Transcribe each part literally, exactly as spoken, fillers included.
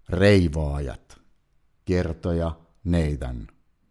Reivaajat. Kertoja Nathan.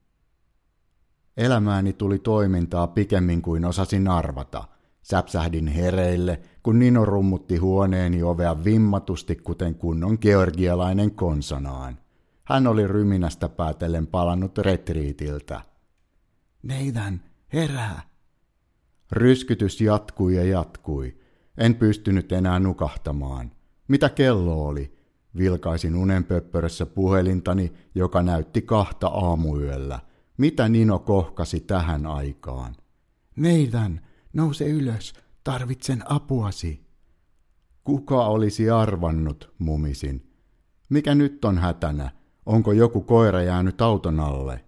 Elämääni tuli toimintaa pikemmin kuin osasin arvata. Säpsähdin hereille, kun Nino rummutti huoneeni ovea vimmatusti kuten kunnon georgialainen konsonaan. Hän oli ryminästä päätellen palannut retriitiltä. Nathan, herää! Ryskytys jatkui ja jatkui. En pystynyt enää nukahtamaan. Mitä kello oli? Vilkaisin unenpöppörössä puhelintani, joka näytti kahta aamuyöllä. Mitä Nino kohkasi tähän aikaan? Nathan, nouse ylös, tarvitsen apuasi. Kuka olisi arvannut, mumisin. Mikä nyt on hätänä? Onko joku koira jäänyt auton alle?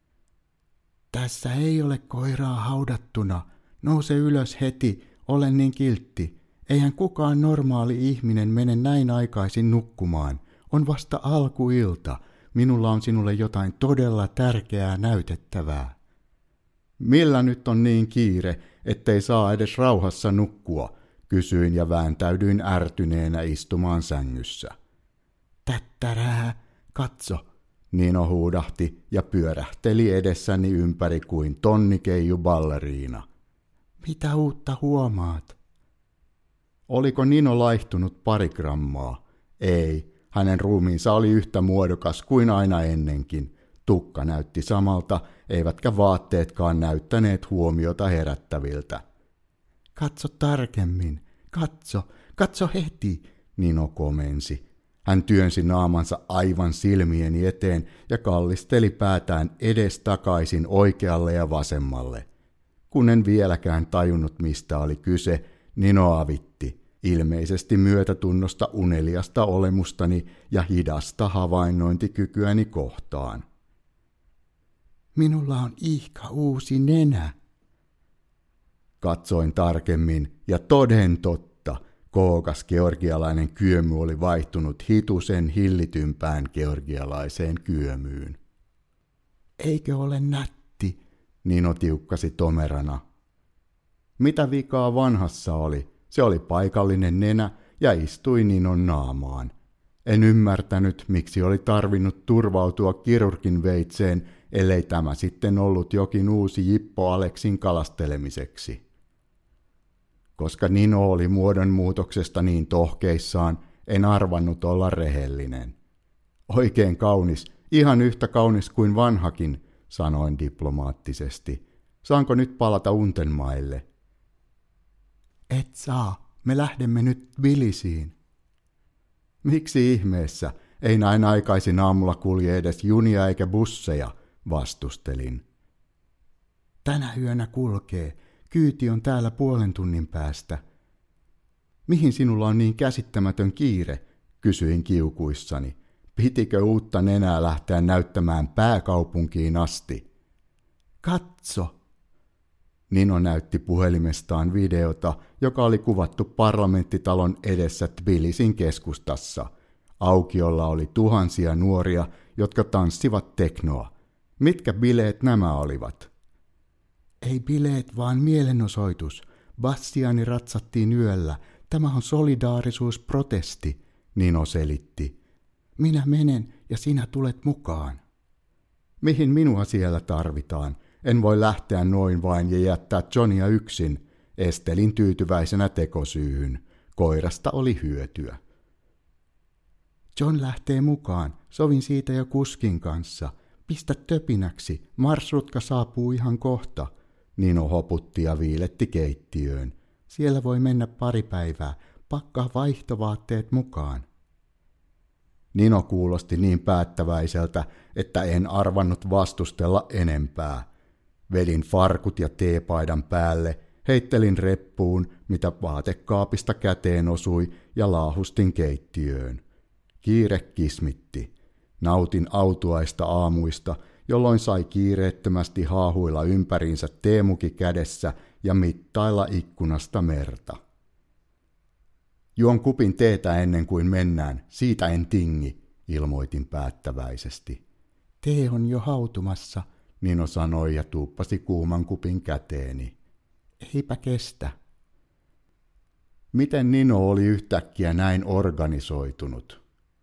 Tässä ei ole koiraa haudattuna. Nouse ylös heti, olen niin kiltti. Eihän kukaan normaali ihminen mene näin aikaisin nukkumaan. On vasta alkuilta. Minulla on sinulle jotain todella tärkeää näytettävää. Millä nyt on niin kiire, ettei saa edes rauhassa nukkua, kysyin ja vääntäydyin ärtyneenä istumaan sängyssä. Tättärää, katso, Nino huudahti ja pyörähteli edessäni ympäri kuin tonnikeiju balleriina. Mitä uutta huomaat? Oliko Nino laihtunut pari grammaa? Ei, hänen ruumiinsa oli yhtä muodokas kuin aina ennenkin. Tukka näytti samalta, eivätkä vaatteetkaan näyttäneet huomiota herättäviltä. Katso tarkemmin, katso, katso heti, Nino komensi. Hän työnsi naamansa aivan silmieni eteen ja kallisteli päätään edestakaisin oikealle ja vasemmalle. Kun en vieläkään tajunnut, mistä oli kyse, Nino avitti, ilmeisesti myötätunnosta uneliasta olemustani ja hidasta havainnointikykyäni kohtaan. Minulla on ihka uusi nenä. Katsoin tarkemmin ja toden totta, kookas georgialainen kyömy oli vaihtunut hitusen hillitympään georgialaiseen kyömyyn. Eikö ole nätti, Nino tiukkasi tomerana. Mitä vikaa vanhassa oli? Se oli paikallinen nenä ja istui Ninon naamaan. En ymmärtänyt, miksi oli tarvinnut turvautua kirurgin veitseen, ellei tämä sitten ollut jokin uusi Jippo Aleksin kalastelemiseksi. Koska Nino oli muodonmuutoksesta niin tohkeissaan, en arvannut olla rehellinen. Oikein kaunis, ihan yhtä kaunis kuin vanhakin, sanoin diplomaattisesti. Saanko nyt palata Untenmaille? Et saa, me lähdemme nyt Tbilisiin. Miksi ihmeessä? Ei näin aikaisin aamulla kulje edes junia eikä busseja, vastustelin. Tänä yönä kulkee. Kyyti on täällä puolen tunnin päästä. Mihin sinulla on niin käsittämätön kiire, kysyin kiukuissani. Pitikö uutta nenää lähteä näyttämään pääkaupunkiin asti? Katso! Nino näytti puhelimestaan videota, joka oli kuvattu parlamenttitalon edessä Tbilisin keskustassa. Aukiolla oli tuhansia nuoria, jotka tanssivat teknoa. Mitkä bileet nämä olivat? Ei bileet, vaan mielenosoitus. Bastiani ratsattiin yöllä. Tämä on solidaarisuusprotesti, Nino selitti. Minä menen ja sinä tulet mukaan. Mihin minua siellä tarvitaan? En voi lähteä noin vain ja jättää Johnia yksin, estelin tyytyväisenä tekosyyhyn. Koirasta oli hyötyä. John lähtee mukaan, sovin siitä jo kuskin kanssa. Pistä töpinäksi, marsrutka saapuu ihan kohta. Nino hoputti ja viiletti keittiöön. Siellä voi mennä pari päivää, pakkaa vaihtovaatteet mukaan. Nino kuulosti niin päättäväiseltä, että en arvannut vastustella enempää. Vedin farkut ja teepaidan päälle, heittelin reppuun, mitä vaatekaapista käteen osui, ja laahustin keittiöön. Kiire kismitti. Nautin autuaista aamuista, jolloin sai kiireettömästi haahuilla ympäriinsä teemuki kädessä ja mittailla ikkunasta merta. Juon kupin teetä ennen kuin mennään, siitä en tingi, ilmoitin päättäväisesti. Tee on jo hautumassa, Nino sanoi ja tuuppasi kuuman kupin käteeni. Eipä kestä. Miten Nino oli yhtäkkiä näin organisoitunut?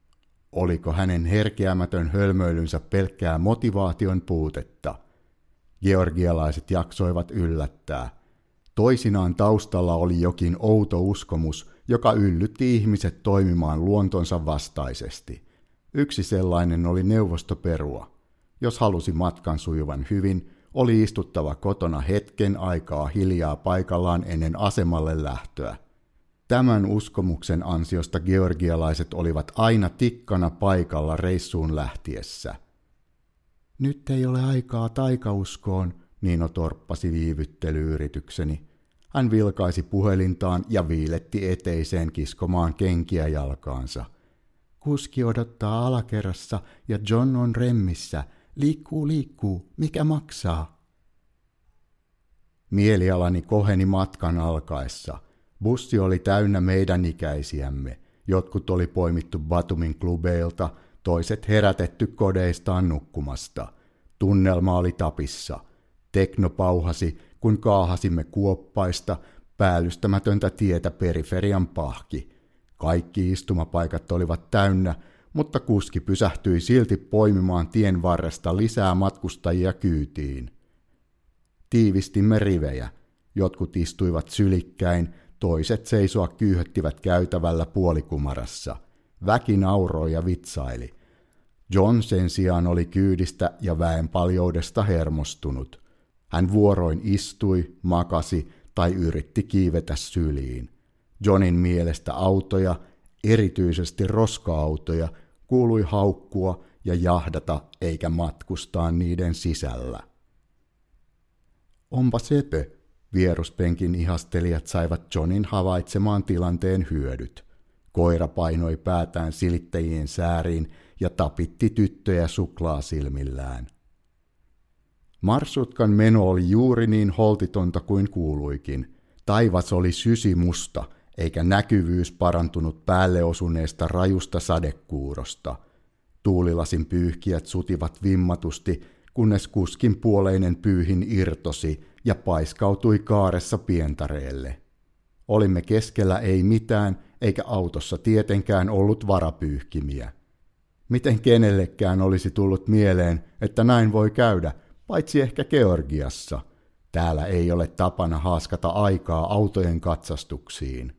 Oliko hänen herkeämätön hölmöilynsä pelkkää motivaation puutetta? Georgialaiset jaksoivat yllättää. Toisinaan taustalla oli jokin outo uskomus, joka yllytti ihmiset toimimaan luontonsa vastaisesti. Yksi sellainen oli neuvostoperua. Jos halusi matkan sujuvan hyvin, oli istuttava kotona hetken aikaa hiljaa paikallaan ennen asemalle lähtöä. Tämän uskomuksen ansiosta georgialaiset olivat aina tikkana paikalla reissuun lähtiessä. Nyt ei ole aikaa taikauskoon, Niino torppasi viivyttelyyritykseni. Hän vilkaisi puhelintaan ja viiletti eteiseen kiskomaan kenkiä jalkaansa. Kuski odottaa alakerrassa ja John on remmissä. Liikkuu, liikkuu, mikä maksaa? Mielialani koheni matkan alkaessa. Bussi oli täynnä meidän ikäisiämme. Jotkut oli poimittu Batumin klubeilta, toiset herätetty kodeistaan nukkumasta. Tunnelma oli tapissa. Tekno pauhasi, kun kaahasimme kuoppaista, päällystämätöntä tietä periferian pahki. Kaikki istumapaikat olivat täynnä, mutta kuski pysähtyi silti poimimaan tien varresta lisää matkustajia kyytiin. Tiivistimme rivejä. Jotkut istuivat sylikkäin, toiset seisoa kyyhöttivät käytävällä puolikumarassa. Väki nauroi ja vitsaili. John sen sijaan oli kyydistä ja väenpaljoudesta hermostunut. Hän vuoroin istui, makasi tai yritti kiivetä syliin. Johnin mielestä autoja, erityisesti roska-autoja, kuului haukkua ja jahdata eikä matkustaa niiden sisällä. Onpa sepö, vieruspenkin ihastelijat saivat Johnin havaitsemaan tilanteen hyödyt. Koira painoi päätään silittäjien sääriin ja tapitti tyttöjä suklaasilmillään. Marsutkan meno oli juuri niin holtitonta kuin kuuluikin. Taivas oli sysimusta, eikä näkyvyys parantunut päälle osuneesta rajusta sadekuurosta. Tuulilasin pyyhkijät sutivat vimmatusti, kunnes kuskin puoleinen pyyhin irtosi ja paiskautui kaaressa pientareelle. Olimme keskellä ei mitään, eikä autossa tietenkään ollut varapyyhkimiä. Miten kenellekään olisi tullut mieleen, että näin voi käydä, paitsi ehkä Georgiassa. Täällä ei ole tapana haaskata aikaa autojen katsastuksiin.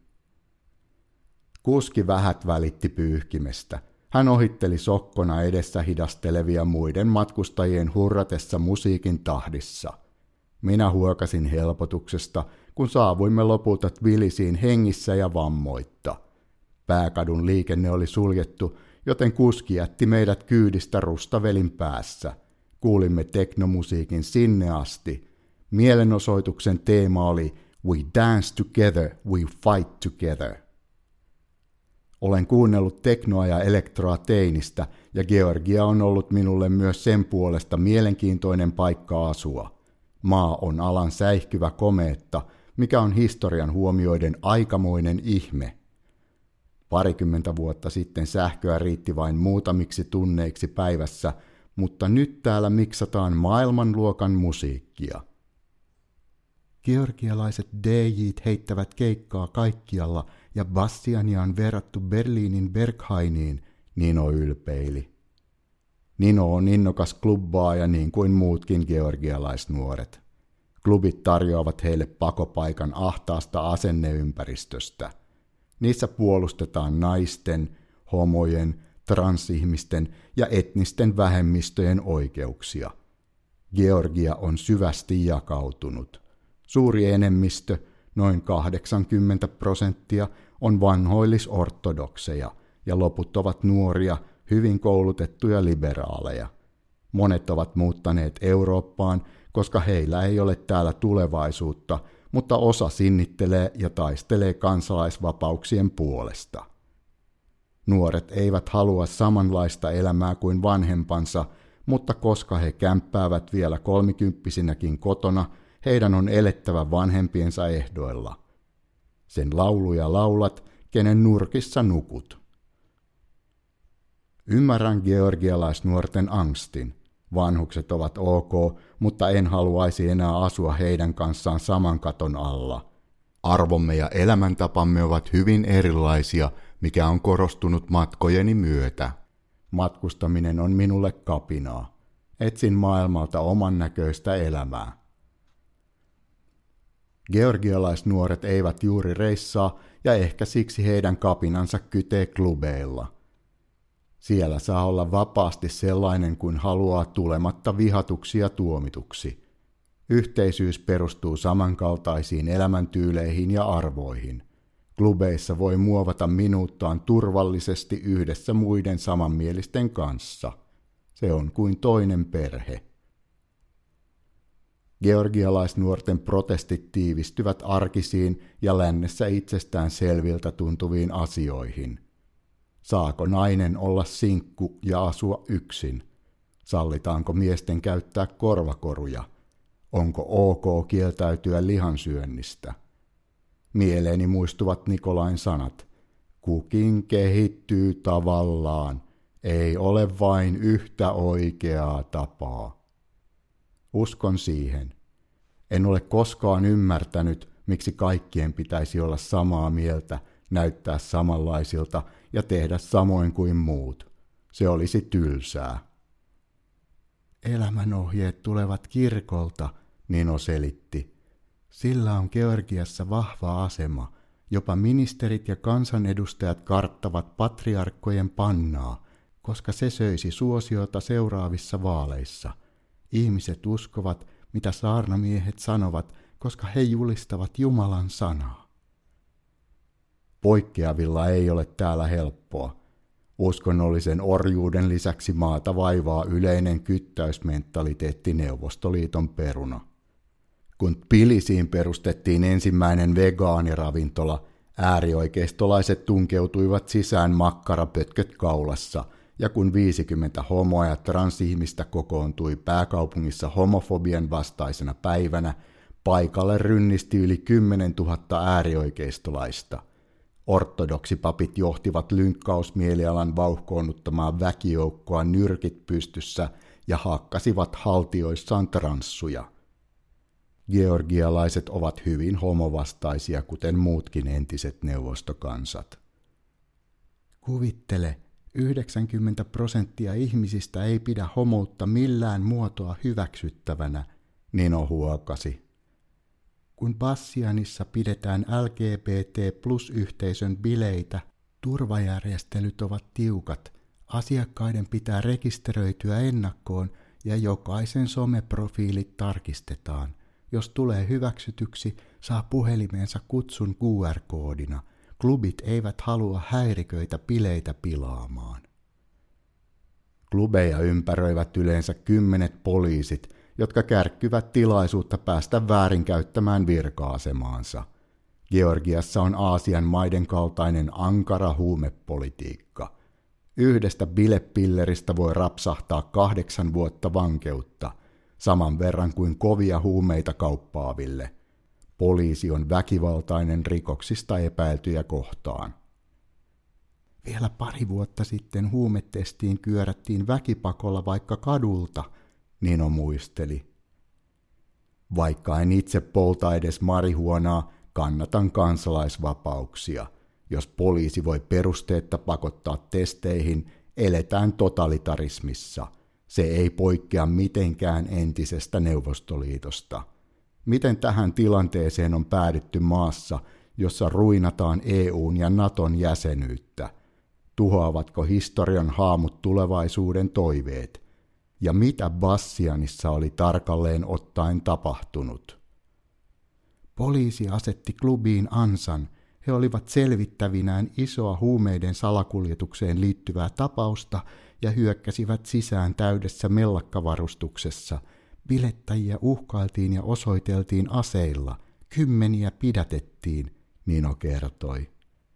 Kuski vähät välitti pyyhkimestä. Hän ohitteli sokkona edessä hidastelevia muiden matkustajien hurratessa musiikin tahdissa. Minä huokasin helpotuksesta, kun saavuimme lopulta Tbilisiin hengissä ja vammoitta. Pääkadun liikenne oli suljettu, joten kuski jätti meidät kyydistä rustavelin päässä. Kuulimme teknomusiikin sinne asti. Mielenosoituksen teema oli We dance together, we fight together. Olen kuunnellut teknoa ja elektroa teinistä, ja Georgia on ollut minulle myös sen puolesta mielenkiintoinen paikka asua. Maa on alan säihkyvä komeetta, mikä on historian huomioiden aikamoinen ihme. Parikymmentä vuotta sitten sähköä riitti vain muutamiksi tunneiksi päivässä, mutta nyt täällä miksataan maailmanluokan musiikkia. Georgialaiset D J:t heittävät keikkaa kaikkialla ja Bastiania on verrattu Berliinin Berghainiin, Nino ylpeili. Nino on innokas klubbaaja niin kuin muutkin georgialaisnuoret. Klubit tarjoavat heille pakopaikan ahtaasta asenneympäristöstä. Niissä puolustetaan naisten, homojen, transihmisten ja etnisten vähemmistöjen oikeuksia. Georgia on syvästi jakautunut. Suuri enemmistö, noin kahdeksankymmentä prosenttia, on vanhoillisortodokseja ja loput ovat nuoria, hyvin koulutettuja liberaaleja. Monet ovat muuttaneet Eurooppaan, koska heillä ei ole täällä tulevaisuutta, mutta osa sinnittelee ja taistelee kansalaisvapauksien puolesta. Nuoret eivät halua samanlaista elämää kuin vanhempansa, mutta koska he kämppäävät vielä kolmikymppisinäkin kotona, heidän on elettävä vanhempiensa ehdoilla. Sen lauluja laulat, kenen nurkissa nukut. Ymmärrän georgialaisnuorten angstin. Vanhukset ovat ok, mutta en haluaisi enää asua heidän kanssaan saman katon alla. Arvomme ja elämäntapamme ovat hyvin erilaisia, mikä on korostunut matkojeni myötä. Matkustaminen on minulle kapinaa. Etsin maailmalta oman näköistä elämää. Georgialaisnuoret eivät juuri reissaa, ja ehkä siksi heidän kapinansa kytee klubeilla. Siellä saa olla vapaasti sellainen kuin haluaa tulematta vihatuksi ja tuomituksi. Yhteisyys perustuu samankaltaisiin elämäntyyleihin ja arvoihin. Klubeissa voi muovata minuuttaan turvallisesti yhdessä muiden samanmielisten kanssa. Se on kuin toinen perhe. Georgialaisnuorten protestit tiivistyvät arkisiin ja lännessä itsestään selviltä tuntuviin asioihin. Saako nainen olla sinkku ja asua yksin? Sallitaanko miesten käyttää korvakoruja? Onko ok kieltäytyä lihansyönnistä? Mieleeni muistuvat Nikolain sanat. Kukin kehittyy tavallaan, ei ole vain yhtä oikeaa tapaa. Uskon siihen. En ole koskaan ymmärtänyt, miksi kaikkien pitäisi olla samaa mieltä, näyttää samanlaisilta ja tehdä samoin kuin muut. Se olisi tylsää. Elämänohjeet tulevat kirkolta, Nino selitti. Sillä on Georgiassa vahva asema. Jopa ministerit ja kansanedustajat karttavat patriarkkojen pannaa, koska se söisi suosiota seuraavissa vaaleissa. Ihmiset uskovat, mitä saarnamiehet sanovat, koska he julistavat Jumalan sanaa. Poikkeavilla ei ole täällä helppoa. Uskonnollisen orjuuden lisäksi maata vaivaa yleinen kyttäysmentaliteetti Neuvostoliiton peruna. Kun Tbilisiin perustettiin ensimmäinen vegaaniravintola, äärioikeistolaiset tunkeutuivat sisään makkarapötköt kaulassa, ja kun viisikymmentä homoa ja transihmistä kokoontui pääkaupungissa homofobian vastaisena päivänä, paikalle rynnisti yli kymmenen tuhatta äärioikeistolaista. Ortodoksipapit johtivat lynkkausmielialan vauhkoonnuttamaan väkijoukkoa nyrkit pystyssä ja hakkasivat haltioissaan transsuja. Georgialaiset ovat hyvin homovastaisia, kuten muutkin entiset neuvostokansat. Kuvittele, yhdeksänkymmentä prosenttia ihmisistä ei pidä homoutta millään muotoa hyväksyttävänä, Nino huokasi. Kun Bassianissa pidetään L G B T plus-yhteisön bileitä, turvajärjestelyt ovat tiukat, asiakkaiden pitää rekisteröityä ennakkoon ja jokaisen someprofiilit tarkistetaan. Jos tulee hyväksytyksi, saa puhelimeensa kutsun Q R-koodina. Klubit eivät halua häiriköitä bileitä pilaamaan. Klubeja ympäröivät yleensä kymmenet poliisit, jotka kärkkyvät tilaisuutta päästä väärinkäyttämään virka-asemaansa. Georgiassa on Aasian maiden kaltainen ankara huumepolitiikka. Yhdestä bilepilleristä voi rapsahtaa kahdeksan vuotta vankeutta, saman verran kuin kovia huumeita kauppaaville. Poliisi on väkivaltainen rikoksista epäiltyjä kohtaan. Vielä pari vuotta sitten huumetestiin kyörättiin väkipakolla vaikka kadulta, Nino muisteli. Vaikka en itse polta edes marihuonaa, kannatan kansalaisvapauksia. Jos poliisi voi perusteetta pakottaa testeihin, eletään totalitarismissa. Se ei poikkea mitenkään entisestä Neuvostoliitosta. Miten tähän tilanteeseen on päädytty maassa, jossa ruinataan E U:n ja Naton jäsenyyttä? Tuhoavatko historian haamut tulevaisuuden toiveet? Ja mitä Bassianissa oli tarkalleen ottaen tapahtunut? Poliisi asetti klubiin ansan. He olivat selvittävinään isoa huumeiden salakuljetukseen liittyvää tapausta ja hyökkäsivät sisään täydessä mellakkavarustuksessa. Bilettäjiä uhkailtiin ja osoiteltiin aseilla. Kymmeniä pidätettiin, Nino kertoi.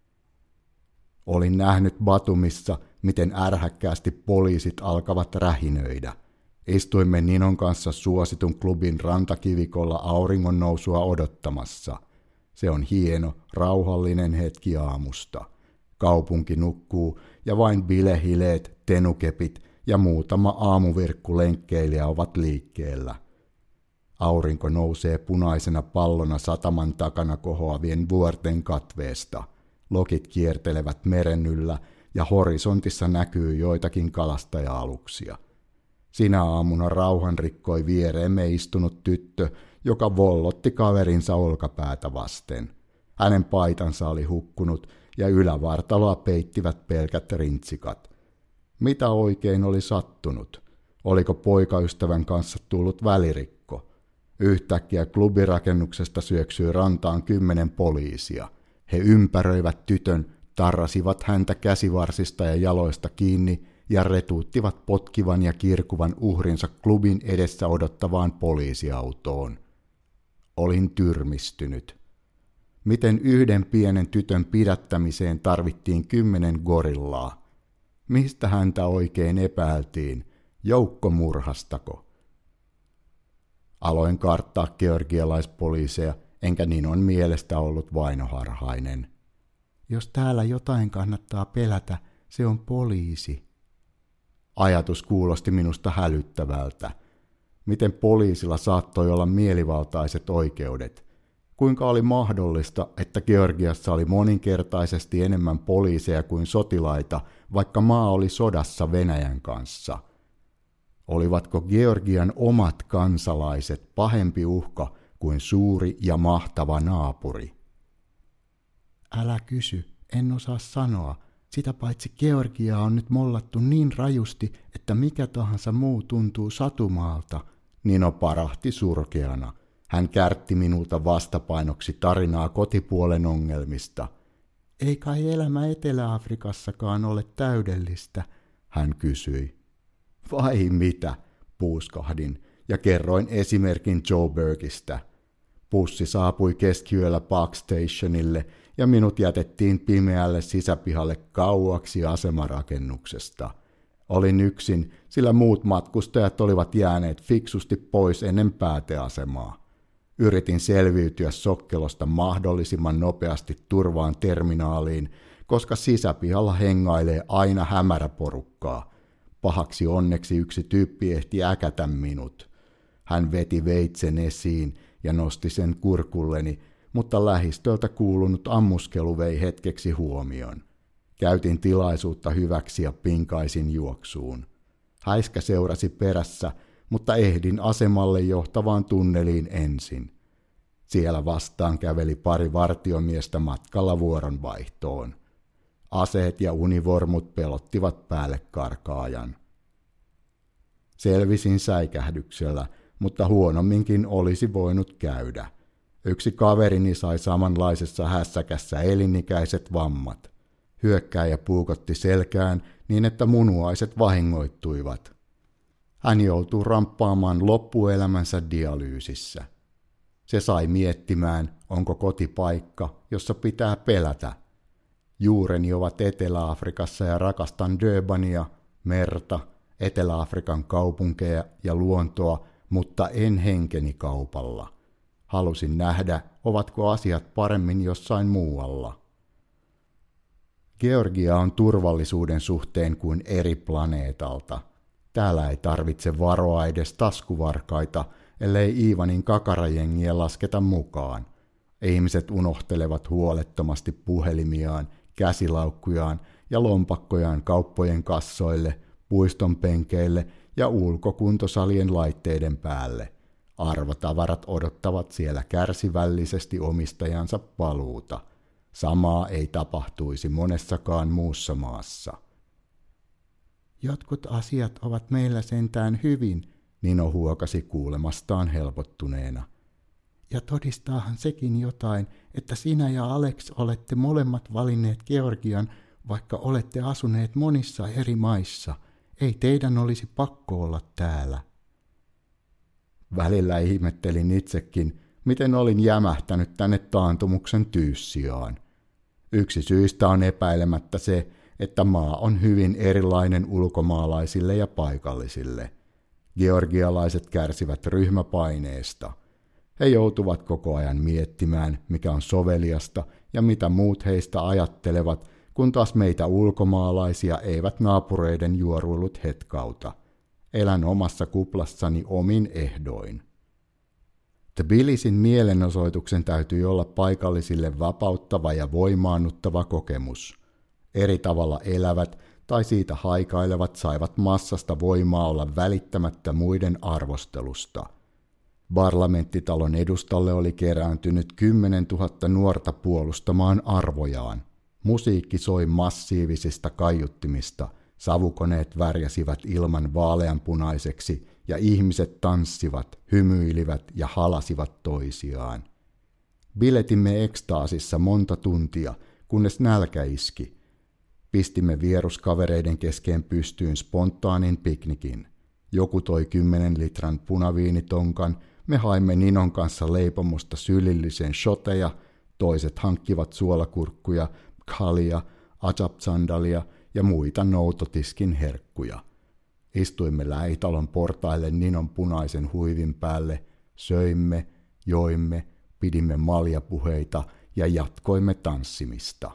Olin nähnyt Batumissa, miten ärhäkkäästi poliisit alkavat rähinöidä. Istuimme Ninon kanssa suositun klubin rantakivikolla auringon nousua odottamassa. Se on hieno, rauhallinen hetki aamusta. Kaupunki nukkuu ja vain bilehileet, tenukepit ja muutama aamuvirkkulenkkeilijä ovat liikkeellä. Aurinko nousee punaisena pallona sataman takana kohoavien vuorten katveesta. Lokit kiertelevät meren yllä ja horisontissa näkyy joitakin kalastaja-aluksia. Sinä aamuna rauhan rikkoi viereemme istunut tyttö, joka vollotti kaverinsa olkapäätä vasten. Hänen paitansa oli hukkunut ja ylävartaloa peittivät pelkät rintsikat. Mitä oikein oli sattunut? Oliko poikaystävän kanssa tullut välirikko? Yhtäkkiä klubirakennuksesta syöksyi rantaan kymmenen poliisia. He ympäröivät tytön, tarrasivat häntä käsivarsista ja jaloista kiinni ja retuuttivat potkivan ja kirkuvan uhrinsa klubin edessä odottavaan poliisiautoon. Olin tyrmistynyt. Miten yhden pienen tytön pidättämiseen tarvittiin kymmenen gorillaa? Mistä häntä oikein epäiltiin? Joukkomurhastako? Aloin karttaa georgialaispoliiseja, enkä Ninon mielestä ollut vainoharhainen. Jos täällä jotain kannattaa pelätä, se on poliisi. Ajatus kuulosti minusta hälyttävältä. Miten poliisilla saattoi olla mielivaltaiset oikeudet? Kuinka oli mahdollista, että Georgiassa oli moninkertaisesti enemmän poliiseja kuin sotilaita, vaikka maa oli sodassa Venäjän kanssa? Olivatko Georgian omat kansalaiset pahempi uhka kuin suuri ja mahtava naapuri? Älä kysy, en osaa sanoa. Sitä paitsi Georgiaa on nyt mollattu niin rajusti, että mikä tahansa muu tuntuu satumaalta. Nino parahti surkeana. Hän kärtti minulta vastapainoksi tarinaa kotipuolen ongelmista. Ei kai elämä Etelä-Afrikassakaan ole täydellistä, hän kysyi. Vai mitä, puuskahdin ja kerroin esimerkin Joburgista. Bussi saapui keskiyöllä Park Stationille ja minut jätettiin pimeälle sisäpihalle kauaksi asemarakennuksesta. Olin yksin, sillä muut matkustajat olivat jääneet fiksusti pois ennen pääteasemaa. Yritin selviytyä sokkelosta mahdollisimman nopeasti turvaan terminaaliin, koska sisäpihalla hengailee aina hämäräporukkaa. Pahaksi onneksi yksi tyyppi ehti äkätä minut. Hän veti veitsen esiin ja nosti sen kurkulleni, mutta lähistöltä kuulunut ammuskelu vei hetkeksi huomioon. Käytin tilaisuutta hyväksi ja pinkaisin juoksuun. Häiskä seurasi perässä, mutta ehdin asemalle johtavaan tunneliin ensin. Siellä vastaan käveli pari vartiomiestä matkalla vuoronvaihtoon. Aseet ja univormut pelottivat päälle karkaajan. Selvisin säikähdyksellä, mutta huonomminkin olisi voinut käydä. Yksi kaverini sai samanlaisessa hässäkässä elinikäiset vammat. Hyökkääjä puukotti selkään niin, että munuaiset vahingoittuivat. Hän joutui ramppaamaan loppuelämänsä dialyysissä. Se sai miettimään, onko koti paikka, jossa pitää pelätä. Juureni ovat Etelä-Afrikassa ja rakastan Durbania, merta, Etelä-Afrikan kaupunkeja ja luontoa, mutta en henkeni kaupalla. Halusin nähdä, ovatko asiat paremmin jossain muualla. Georgia on turvallisuuden suhteen kuin eri planeetalta. Täällä ei tarvitse varoa edes taskuvarkaita, ellei Ivanin kakarajengiä lasketa mukaan. Ihmiset unohtelevat huolettomasti puhelimiaan, käsilaukkujaan ja lompakkojaan kauppojen kassoille, puiston penkeille ja ulkokuntosalien laitteiden päälle. Arvotavarat odottavat siellä kärsivällisesti omistajansa paluuta. Samaa ei tapahtuisi monessakaan muussa maassa. Jotkut asiat ovat meillä sentään hyvin, Nino huokasi kuulemastaan helpottuneena. Ja todistaahan sekin jotain, että sinä ja Alex olette molemmat valinneet Georgian, vaikka olette asuneet monissa eri maissa. Ei teidän olisi pakko olla täällä. Välillä ihmettelin itsekin, miten olin jämähtänyt tänne taantumuksen tyyssijaan. Yksi syistä on epäilemättä se, että maa on hyvin erilainen ulkomaalaisille ja paikallisille. Georgialaiset kärsivät ryhmäpaineesta. He joutuvat koko ajan miettimään, mikä on soveliasta ja mitä muut heistä ajattelevat, kun taas meitä ulkomaalaisia eivät naapureiden juoruilut hetkauta. Elän omassa kuplassani omin ehdoin. Tbilisin mielenosoituksen täytyi olla paikallisille vapauttava ja voimaannuttava kokemus. Eri tavalla elävät tai siitä haikailevat saivat massasta voimaa olla välittämättä muiden arvostelusta. Parlamenttitalon edustalle oli kerääntynyt kymmenen tuhatta nuorta puolustamaan arvojaan. Musiikki soi massiivisista kaiuttimista, savukoneet värjäsivät ilman vaaleanpunaiseksi ja ihmiset tanssivat, hymyilivät ja halasivat toisiaan. Biletimme ekstaasissa monta tuntia, kunnes nälkä iski. Pistimme vieruskavereiden kesken pystyyn spontaanin piknikin. Joku toi kymmenen litran punaviinitonkan, me haimme Ninon kanssa leipomosta sylillisen shoteja, toiset hankkivat suolakurkkuja, khalia, ajab-sandalia ja muita noutotiskin herkkuja. Istuimme lähitalon portaille Ninon punaisen huivin päälle, söimme, joimme, pidimme maljapuheita ja jatkoimme tanssimista.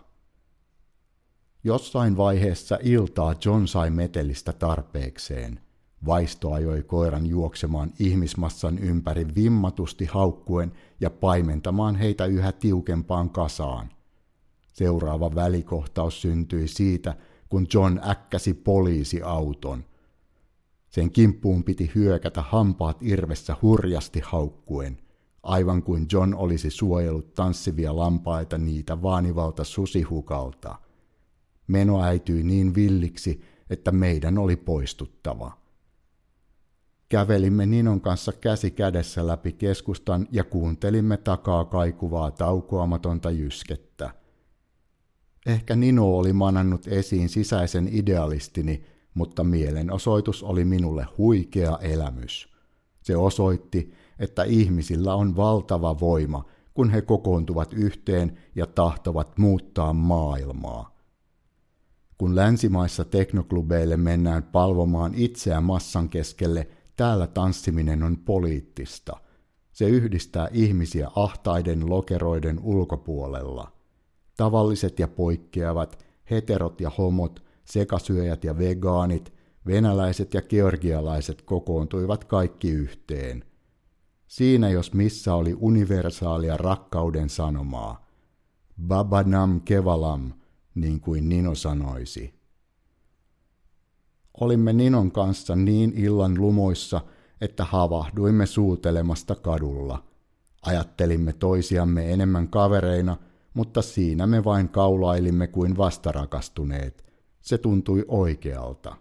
Jossain vaiheessa iltaa John sai metelistä tarpeekseen. Vaisto ajoi koiran juoksemaan ihmismassan ympäri vimmatusti haukkuen ja paimentamaan heitä yhä tiukempaan kasaan. Seuraava välikohtaus syntyi siitä, kun John äkkäsi poliisiauton. Sen kimppuun piti hyökätä hampaat irvessä hurjasti haukkuen, aivan kuin John olisi suojellut tanssivia lampaita niitä vaanivalta susihukalta. Meno äityi niin villiksi, että meidän oli poistuttava. Kävelimme Ninon kanssa käsi kädessä läpi keskustan ja kuuntelimme takaa kaikuvaa taukoamatonta jyskettä. Ehkä Nino oli manannut esiin sisäisen idealistini, mutta mielenosoitus oli minulle huikea elämys. Se osoitti, että ihmisillä on valtava voima, kun he kokoontuvat yhteen ja tahtovat muuttaa maailmaa. Kun länsimaissa teknoklubeille mennään palvomaan itseä massan keskelle, täällä tanssiminen on poliittista. Se yhdistää ihmisiä ahtaiden lokeroiden ulkopuolella. Tavalliset ja poikkeavat, heterot ja homot, sekasyöjät ja vegaanit, venäläiset ja georgialaiset kokoontuivat kaikki yhteen. Siinä jos missä oli universaalia rakkauden sanomaa. Babanam kevalam, niin kuin Nino sanoisi. Olimme Ninon kanssa niin illan lumoissa, että havahduimme suutelemasta kadulla. Ajattelimme toisiamme enemmän kavereina, mutta siinä me vain kaulailimme kuin vastarakastuneet. Se tuntui oikealta.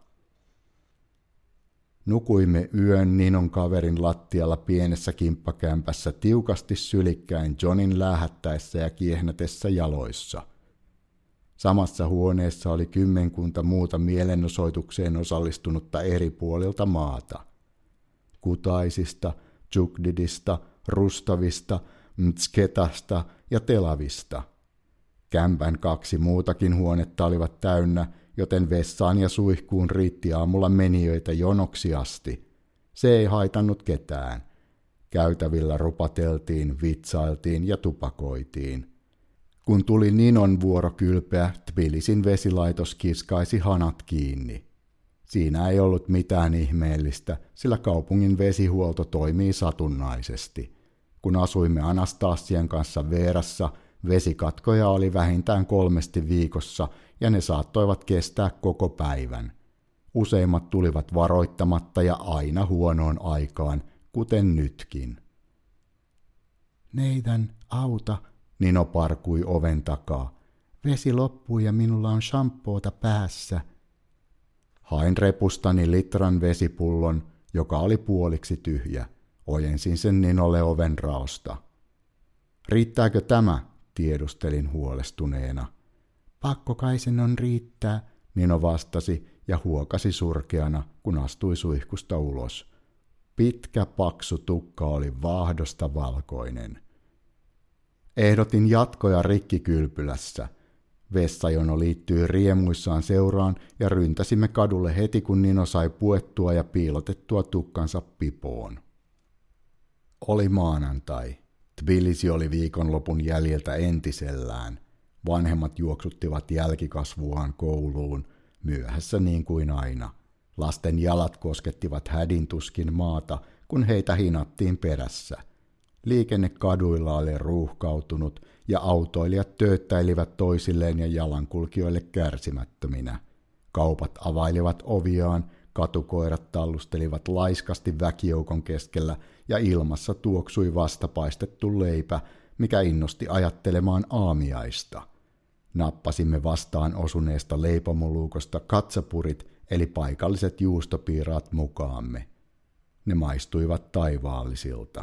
Nukuimme yön Ninon kaverin lattialla pienessä kimppakämpässä tiukasti sylikkäin Johnin läähättäessä ja kiehnätessä jaloissa. Samassa huoneessa oli kymmenkunta muuta mielenosoitukseen osallistunutta eri puolilta maata. Kutaisista, Tjukdidista, Rustavista, Mtsketasta ja Telavista. Kämpän kaksi muutakin huonetta olivat täynnä, joten vessaan ja suihkuun riitti aamulla menijöitä jonoksi asti. Se ei haitannut ketään. Käytävillä rupateltiin, vitsailtiin ja tupakoitiin. Kun tuli Ninon vuoro kylpeä, Tbilisin vesilaitos kiskaisi hanat kiinni. Siinä ei ollut mitään ihmeellistä, sillä kaupungin vesihuolto toimii satunnaisesti. Kun asuimme Anastasian kanssa Veerassa, vesikatkoja oli vähintään kolmesti viikossa ja ne saattoivat kestää koko päivän. Useimmat tulivat varoittamatta ja aina huonoon aikaan, kuten nytkin. Neitän, auta, Nino parkui oven takaa. Vesi loppui ja minulla on shampoota päässä. Hain repustani litran vesipullon, joka oli puoliksi tyhjä. Ojensin sen Ninolle oven raosta. Riittääkö tämä? Tiedustelin huolestuneena. Pakko kai sen on riittää, Nino vastasi ja huokasi surkeana, kun astui suihkusta ulos. Pitkä paksu tukka oli vaahdosta valkoinen. Ehdotin jatkoja rikkikylpylässä. Vessajono liittyy riemuissaan seuraan ja ryntäsimme kadulle heti kun Nino sai puettua ja piilotettua tukkansa pipoon. Oli maanantai. Tbilisi oli viikonlopun jäljiltä entisellään. Vanhemmat juoksuttivat jälkikasvuaan kouluun, myöhässä niin kuin aina. Lasten jalat koskettivat hädintuskin maata, kun heitä hinattiin perässä. Liikenne kaduilla oli ruuhkautunut ja autoilijat tööttäilivät toisilleen ja jalankulkijoille kärsimättöminä. Kaupat availivat oviaan, katukoirat tallustelivat laiskasti väkijoukon keskellä ja ilmassa tuoksui vastapaistettu leipä, mikä innosti ajattelemaan aamiaista. Nappasimme vastaan osuneesta leipomoluukosta katsapurit eli paikalliset juustopiiraat mukaamme. Ne maistuivat taivaallisilta.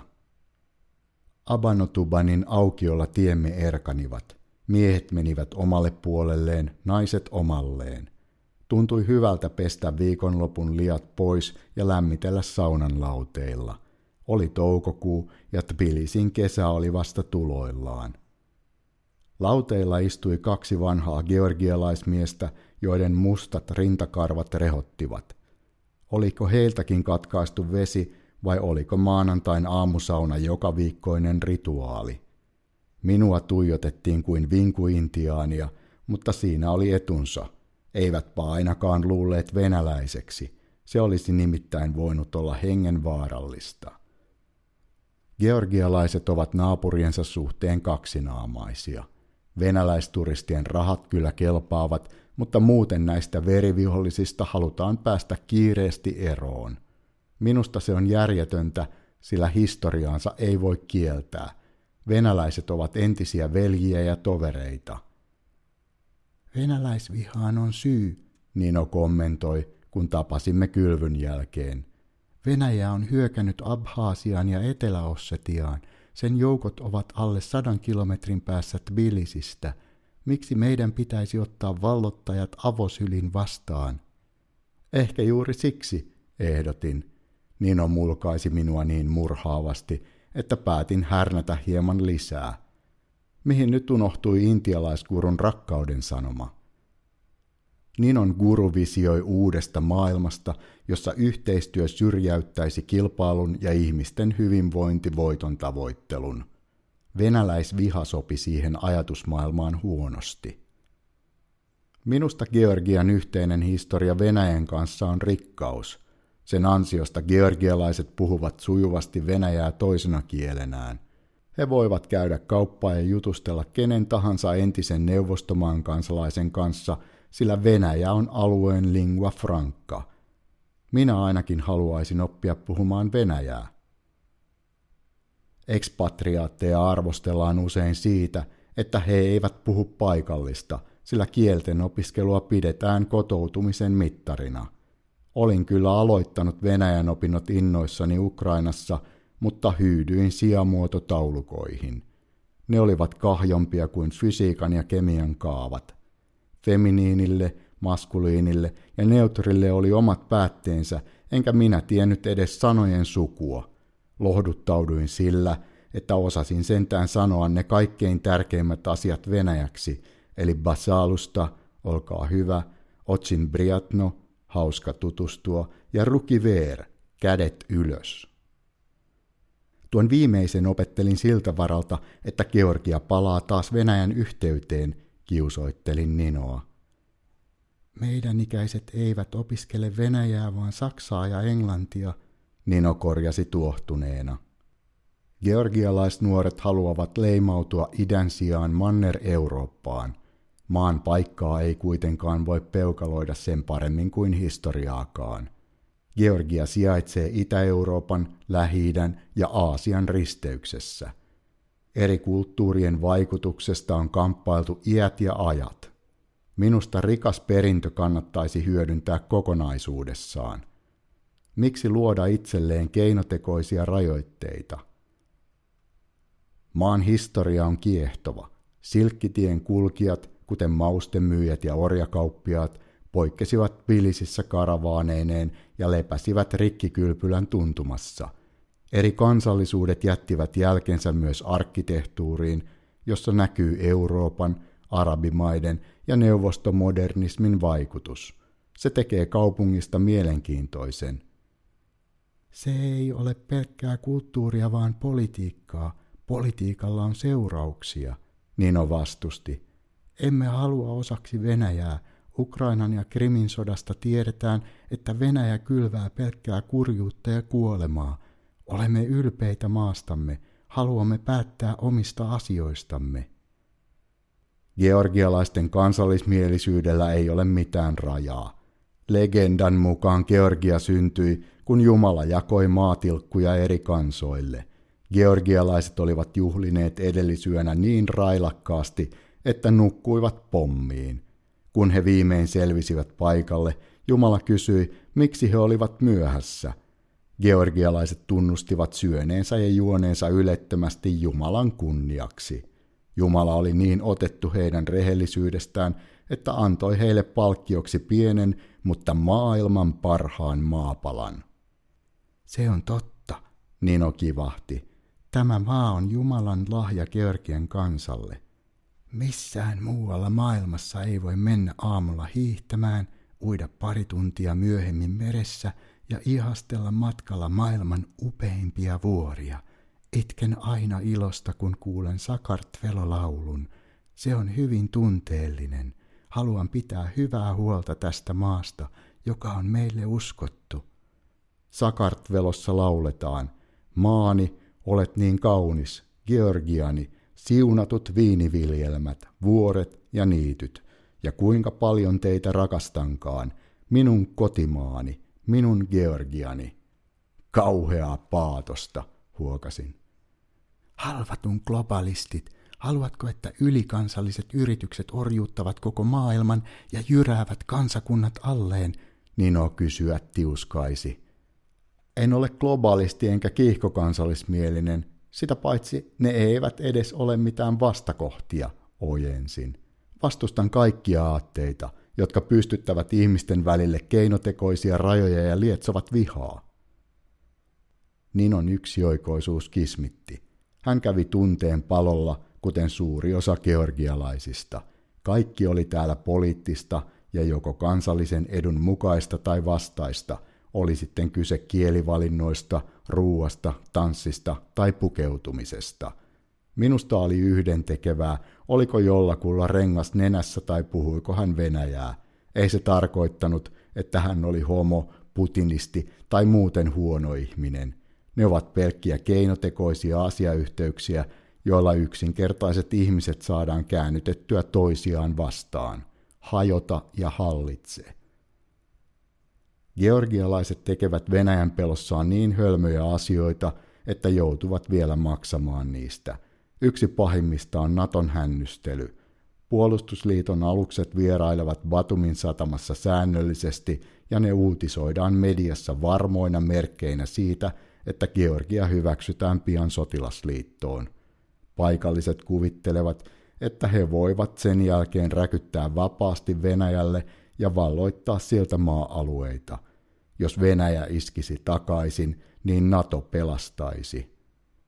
Abanotubanin aukiolla tiemme erkanivat. Miehet menivät omalle puolelleen, naiset omalleen. Tuntui hyvältä pestä viikonlopun liat pois ja lämmitellä saunan lauteilla. Oli toukokuu ja Tbilisin kesä oli vasta tuloillaan. Lauteilla istui kaksi vanhaa georgialaismiestä, joiden mustat rintakarvat rehottivat. Oliko heiltäkin katkaistu vesi vai oliko maanantain aamusauna joka viikkoinen rituaali? Minua tuijotettiin kuin vinkuintiaania, mutta siinä oli etunsa. Eivätpä ainakaan luulleet venäläiseksi. Se olisi nimittäin voinut olla hengenvaarallista. Georgialaiset ovat naapuriensa suhteen kaksinaamaisia. Venäläisturistien rahat kyllä kelpaavat, mutta muuten näistä verivihollisista halutaan päästä kiireesti eroon. Minusta se on järjetöntä, sillä historiaansa ei voi kieltää. Venäläiset ovat entisiä veljiä ja tovereita. Venäläisvihaan on syy, Nino kommentoi, kun tapasimme kylvyn jälkeen. Venäjä on hyökännyt Abhaasiaan ja Etelä-Ossetiaan. Sen joukot ovat alle sadan kilometrin päässä Tbilisistä. Miksi meidän pitäisi ottaa vallottajat avosylin vastaan? Ehkä juuri siksi, ehdotin. Nino mulkaisi minua niin murhaavasti, että päätin härnätä hieman lisää. Mihin nyt unohtui intialaisgurun rakkauden sanoma? Ninon guru visioi uudesta maailmasta, jossa yhteistyö syrjäyttäisi kilpailun ja ihmisten hyvinvointivoiton tavoittelun. Venäläisviha sopi siihen ajatusmaailmaan huonosti. Minusta Georgian yhteinen historia Venäjän kanssa on rikkaus. Sen ansiosta georgialaiset puhuvat sujuvasti venäjää toisena kielenään. He voivat käydä kauppaa ja jutustella kenen tahansa entisen neuvostomaan kansalaisen kanssa, sillä Venäjä on alueen lingua franca. Minä ainakin haluaisin oppia puhumaan venäjää. Ekspatriaatteja arvostellaan usein siitä, että he eivät puhu paikallista, sillä kielten opiskelua pidetään kotoutumisen mittarina. Olin kyllä aloittanut venäjän opinnot innoissani Ukrainassa, mutta hyydyin sijamuototaulukoihin. Ne olivat kahjompia kuin fysiikan ja kemian kaavat. Feminiinille, maskuliinille ja neutrille oli omat päätteensä, enkä minä tiennyt edes sanojen sukua. Lohduttauduin sillä, että osasin sentään sanoa ne kaikkein tärkeimmät asiat venäjäksi, eli basalusta, olkaa hyvä, otsin briatno, hauska tutustua, ja ruki ver, kädet ylös. Tuon viimeisen opettelin siltä varalta, että Georgia palaa taas Venäjän yhteyteen, kiusoittelin Ninoa. Meidän ikäiset eivät opiskele venäjää, vaan saksaa ja englantia, Nino korjasi tuohtuneena. Georgialaisnuoret haluavat leimautua idän sijaan Manner-Eurooppaan. Maan paikkaa ei kuitenkaan voi peukaloida sen paremmin kuin historiaakaan. Georgia sijaitsee Itä-Euroopan, Lähi-idän ja Aasian risteyksessä. Eri kulttuurien vaikutuksesta on kamppailtu iät ja ajat. Minusta rikas perintö kannattaisi hyödyntää kokonaisuudessaan. Miksi luoda itselleen keinotekoisia rajoitteita? Maan historia on kiehtova. Silkkitien kulkijat, kuten maustemyyjät ja orjakauppiaat, poikkesivat Tbilisissä karavaaneineen ja lepäsivät rikkikylpylän tuntumassa. Eri kansallisuudet jättivät jälkensä myös arkkitehtuuriin, jossa näkyy Euroopan, arabimaiden ja neuvostomodernismin vaikutus. Se tekee kaupungista mielenkiintoisen. Se ei ole pelkkää kulttuuria, vaan politiikkaa. Politiikalla on seurauksia, Nino vastusti. Emme halua osaksi Venäjää. Ukrainan ja Krimin sodasta tiedetään, että Venäjä kylvää pelkkää kurjuutta ja kuolemaa. Olemme ylpeitä maastamme. Haluamme päättää omista asioistamme. Georgialaisten kansallismielisyydellä ei ole mitään rajaa. Legendan mukaan Georgia syntyi, kun Jumala jakoi maatilkkuja eri kansoille. Georgialaiset olivat juhlineet edellisyönä niin railakkaasti, että nukkuivat pommiin. Kun he viimein selvisivät paikalle, Jumala kysyi, miksi he olivat myöhässä. Georgialaiset tunnustivat syöneensä ja juoneensa ylettömästi Jumalan kunniaksi. Jumala oli niin otettu heidän rehellisyydestään, että antoi heille palkkioksi pienen, mutta maailman parhaan maapalan. Se on totta, Nino kivahti. Tämä maa on Jumalan lahja Georgian kansalle. Missään muualla maailmassa ei voi mennä aamulla hiihtämään, uida pari tuntia myöhemmin meressä ja ihastella matkalla maailman upeimpia vuoria. Itken aina ilosta, kun kuulen Sakartvelo-laulun. Se on hyvin tunteellinen. Haluan pitää hyvää huolta tästä maasta, joka on meille uskottu. Sakartvelossa lauletaan, maani, olet niin kaunis, Georgiani, siunatut viiniviljelmät, vuoret ja niityt, ja kuinka paljon teitä rakastankaan, minun kotimaani, minun Georgiani. Kauheaa paatosta, huokasin. Halvatun globalistit, haluatko, että ylikansalliset yritykset orjuuttavat koko maailman ja jyräävät kansakunnat alleen? Nino kysyä tiuskaisi. En ole globalisti enkä kiihkokansallismielinen, sitä paitsi ne eivät edes ole mitään vastakohtia, ojensin. Vastustan kaikkia aatteita, jotka pystyttävät ihmisten välille keinotekoisia rajoja ja lietsovat vihaa. Ninon yksioikoisuus kismitti. Hän kävi tunteen palolla, kuten suuri osa georgialaisista. Kaikki oli täällä poliittista ja joko kansallisen edun mukaista tai vastaista, oli sitten kyse kielivalinnoista, ruuasta, tanssista tai pukeutumisesta. Minusta oli yhdentekevää, oliko jollakulla rengas nenässä tai puhuiko hän venäjää. Ei se tarkoittanut, että hän oli homo, putinisti tai muuten huono ihminen. Ne ovat pelkkiä keinotekoisia asiayhteyksiä, joilla yksinkertaiset ihmiset saadaan käännytettyä toisiaan vastaan. Hajota ja hallitse. Georgialaiset tekevät Venäjän pelossaan niin hölmöjä asioita, että joutuvat vielä maksamaan niistä. Yksi pahimmista on Naton hännystely. Puolustusliiton alukset vierailevat Batumin satamassa säännöllisesti ja ne uutisoidaan mediassa varmoina merkkeinä siitä, että Georgia hyväksytään pian sotilasliittoon. Paikalliset kuvittelevat, että he voivat sen jälkeen räkyttää vapaasti Venäjälle ja valloittaa sieltä maa-alueita. Jos Venäjä iskisi takaisin, niin NATO pelastaisi.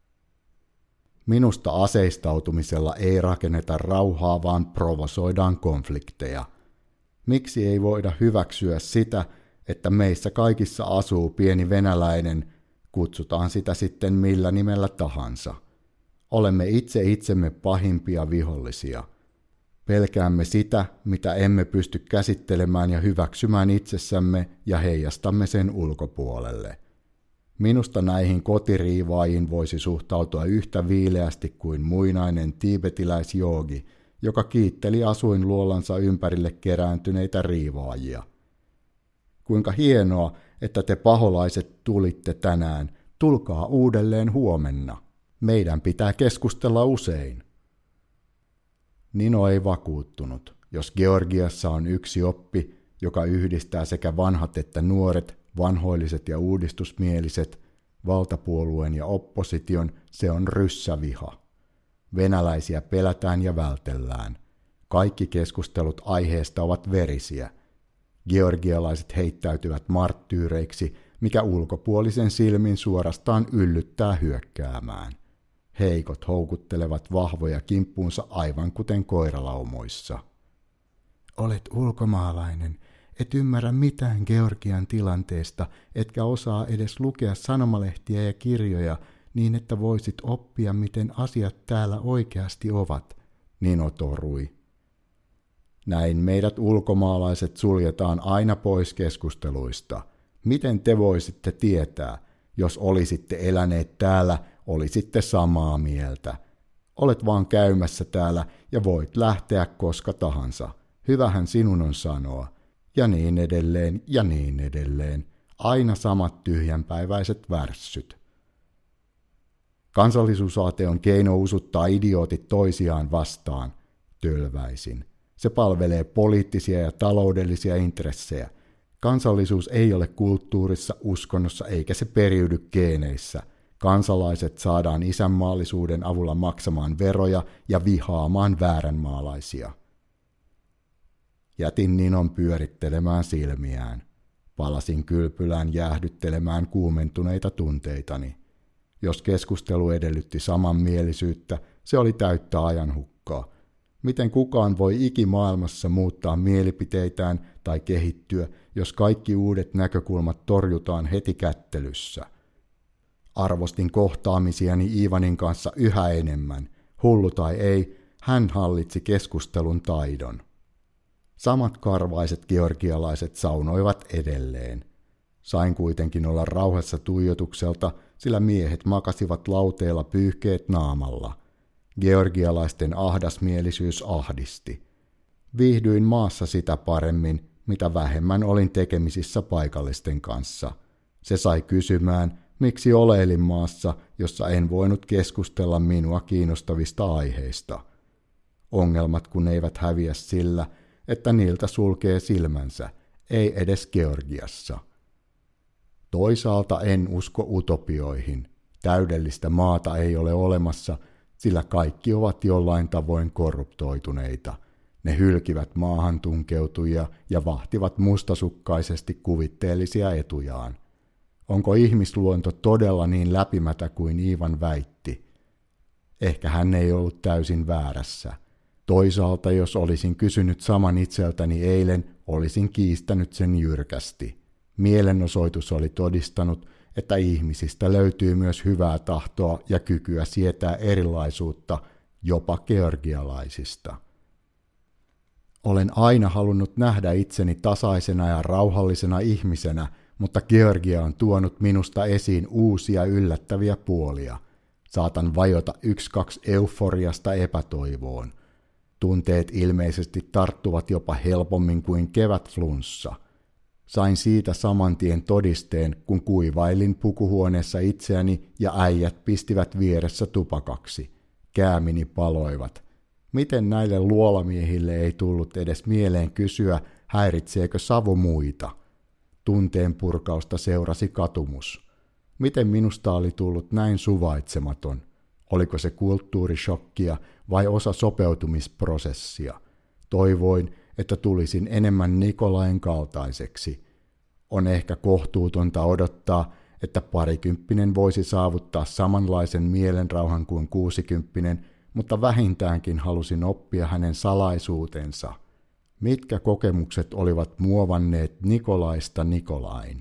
Minusta aseistautumisella ei rakenneta rauhaa, vaan provosoidaan konflikteja. Miksi ei voida hyväksyä sitä, että meissä kaikissa asuu pieni venäläinen, kutsutaan sitä sitten millä nimellä tahansa. Olemme itse itsemme pahimpia vihollisia. Pelkäämme sitä, mitä emme pysty käsittelemään ja hyväksymään itsessämme ja heijastamme sen ulkopuolelle. Minusta näihin kotiriivaajiin voisi suhtautua yhtä viileästi kuin muinainen tiibetiläisjoogi, joka kiitteli asuinluolansa ympärille kerääntyneitä riivaajia. Kuinka hienoa, että te paholaiset tulitte tänään, tulkaa uudelleen huomenna. Meidän pitää keskustella usein. Nino ei vakuuttunut. Jos Georgiassa on yksi oppi, joka yhdistää sekä vanhat että nuoret, vanhoilliset ja uudistusmieliset, valtapuolueen ja opposition, se on ryssäviha. Venäläisiä pelätään ja vältellään. Kaikki keskustelut aiheesta ovat verisiä. Georgialaiset heittäytyvät marttyyreiksi, mikä ulkopuolisen silmin suorastaan yllyttää hyökkäämään. Heikot houkuttelevat vahvoja kimppuunsa aivan kuten koiralaumoissa. Olet ulkomaalainen, et ymmärrä mitään Georgian tilanteesta, etkä osaa edes lukea sanomalehtiä ja kirjoja niin, että voisit oppia, miten asiat täällä oikeasti ovat, Nino torui. Näin meidät ulkomaalaiset suljetaan aina pois keskusteluista. Miten te voisitte tietää, jos olisitte eläneet täällä, oli sitten samaa mieltä. Olet vaan käymässä täällä ja voit lähteä koska tahansa. Hyvähän sinun on sanoa. Ja niin edelleen ja niin edelleen. Aina samat tyhjänpäiväiset värssyt. Kansallisuusaate on keino usuttaa idiootit toisiaan vastaan, tölväisin. Se palvelee poliittisia ja taloudellisia intressejä. Kansallisuus ei ole kulttuurissa, uskonnossa eikä se periydy geeneissä. Kansalaiset saadaan isänmaallisuuden avulla maksamaan veroja ja vihaamaan vääränmaalaisia. Jätin Ninon pyörittelemään silmiään. Palasin kylpylään jäähdyttelemään kuumentuneita tunteitani. Jos keskustelu edellytti samanmielisyyttä, se oli täyttä ajanhukkaa. Miten kukaan voi ikimaailmassa muuttaa mielipiteitään tai kehittyä, jos kaikki uudet näkökulmat torjutaan heti kättelyssä? Arvostin kohtaamisiani Ivanin kanssa yhä enemmän. Hullu tai ei, hän hallitsi keskustelun taidon. Samat karvaiset georgialaiset saunoivat edelleen. Sain kuitenkin olla rauhassa tuijotukselta, sillä miehet makasivat lauteella pyyhkeet naamalla. Georgialaisten ahdasmielisyys ahdisti. Viihdyin maassa sitä paremmin, mitä vähemmän olin tekemisissä paikallisten kanssa. Se sai kysymään, miksi oleilin maassa, jossa en voinut keskustella minua kiinnostavista aiheista. Ongelmat kun eivät häviä sillä, että niiltä sulkee silmänsä, ei edes Georgiassa. Toisaalta en usko utopioihin. Täydellistä maata ei ole olemassa, sillä kaikki ovat jollain tavoin korruptoituneita. Ne hylkivät maahan tunkeutujia ja vahtivat mustasukkaisesti kuvitteellisia etujaan. Onko ihmisluonto todella niin läpimätä kuin Ivan väitti? Ehkä hän ei ollut täysin väärässä. Toisaalta jos olisin kysynyt saman itseltäni eilen, olisin kiistänyt sen jyrkästi. Mielenosoitus oli todistanut, että ihmisistä löytyy myös hyvää tahtoa ja kykyä sietää erilaisuutta, jopa georgialaisista. Olen aina halunnut nähdä itseni tasaisena ja rauhallisena ihmisenä, mutta Georgia on tuonut minusta esiin uusia yllättäviä puolia. Saatan vajota yksi kaksi euforiasta epätoivoon. Tunteet ilmeisesti tarttuvat jopa helpommin kuin kevätflunssa. Sain siitä saman tien todisteen, kun kuivailin pukuhuoneessa itseäni ja äijät pistivät vieressä tupakaksi. Käämini paloivat. Miten näille luolamiehille ei tullut edes mieleen kysyä, häiritseekö savu muita? Tunteen purkausta seurasi katumus. Miten minusta oli tullut näin suvaitsematon? Oliko se kulttuurishokkia vai osa sopeutumisprosessia? Toivoin, että tulisin enemmän Nikolain kaltaiseksi. On ehkä kohtuutonta odottaa, että parikymppinen voisi saavuttaa samanlaisen mielenrauhan kuin kuusikymppinen, mutta vähintäänkin halusin oppia hänen salaisuutensa. Mitkä kokemukset olivat muovanneet Nikolaista Nikolain?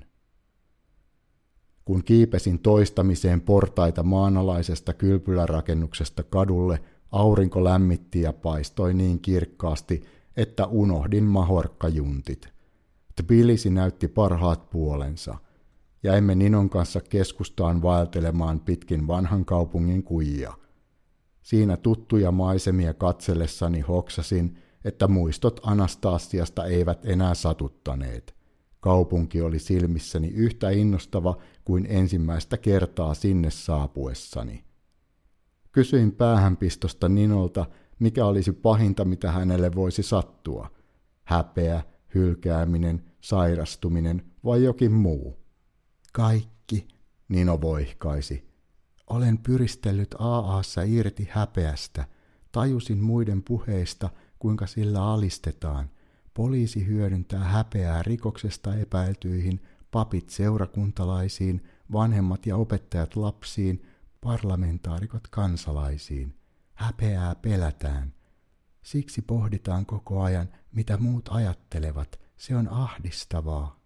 Kun kiipesin toistamiseen portaita maanalaisesta kylpylärakennuksesta kadulle, aurinko lämmitti ja paistoi niin kirkkaasti, että unohdin mahorkkajuntit. Tbilisi näytti parhaat puolensa. Jäimme Ninon kanssa keskustaan vaeltelemaan pitkin vanhan kaupungin kujia. Siinä tuttuja maisemia katsellessani hoksasin, että muistot Anastasiasta eivät enää satuttaneet. Kaupunki oli silmissäni yhtä innostava kuin ensimmäistä kertaa sinne saapuessani. Kysyin päähänpistosta Ninolta, mikä olisi pahinta, mitä hänelle voisi sattua. Häpeä, hylkääminen, sairastuminen vai jokin muu. Kaikki, Nino voihkaisi. Olen pyristellyt A A:ssa irti häpeästä. Tajusin muiden puheista, kuinka sillä alistetaan. Poliisi hyödyntää häpeää rikoksesta epäiltyihin, papit seurakuntalaisiin, vanhemmat ja opettajat lapsiin, parlamentaarikot kansalaisiin. Häpeää pelätään. Siksi pohditaan koko ajan, mitä muut ajattelevat. Se on ahdistavaa.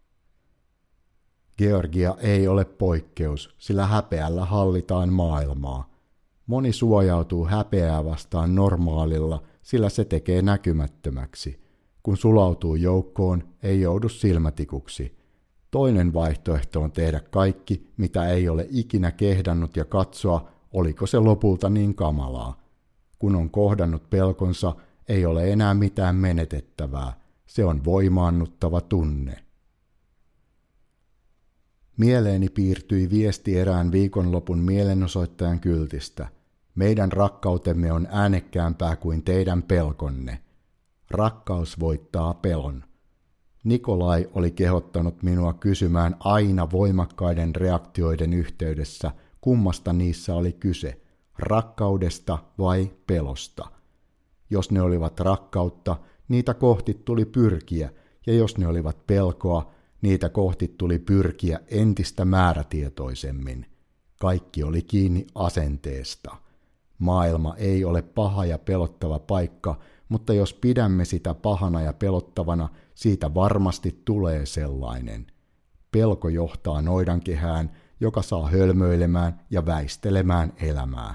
Georgia ei ole poikkeus, sillä häpeällä hallitaan maailmaa. Moni suojautuu häpeää vastaan normaalilla, sillä se tekee näkymättömäksi. Kun sulautuu joukkoon, ei joudu silmätikuksi. Toinen vaihtoehto on tehdä kaikki, mitä ei ole ikinä kehdannut ja katsoa, oliko se lopulta niin kamalaa. Kun on kohdannut pelkonsa, ei ole enää mitään menetettävää. Se on voimaannuttava tunne. Mieleeni piirtyi viesti erään viikonlopun mielenosoittajan kyltistä. Meidän rakkautemme on äänekkäämpää kuin teidän pelkonne. Rakkaus voittaa pelon. Nikolai oli kehottanut minua kysymään aina voimakkaiden reaktioiden yhteydessä, kummasta niissä oli kyse, rakkaudesta vai pelosta. Jos ne olivat rakkautta, niitä kohti tuli pyrkiä, ja jos ne olivat pelkoa, niitä kohti tuli pyrkiä entistä määrätietoisemmin. Kaikki oli kiinni asenteesta. Maailma ei ole paha ja pelottava paikka, mutta jos pidämme sitä pahana ja pelottavana, siitä varmasti tulee sellainen. Pelko johtaa noidankehään, joka saa hölmöilemään ja väistelemään elämää.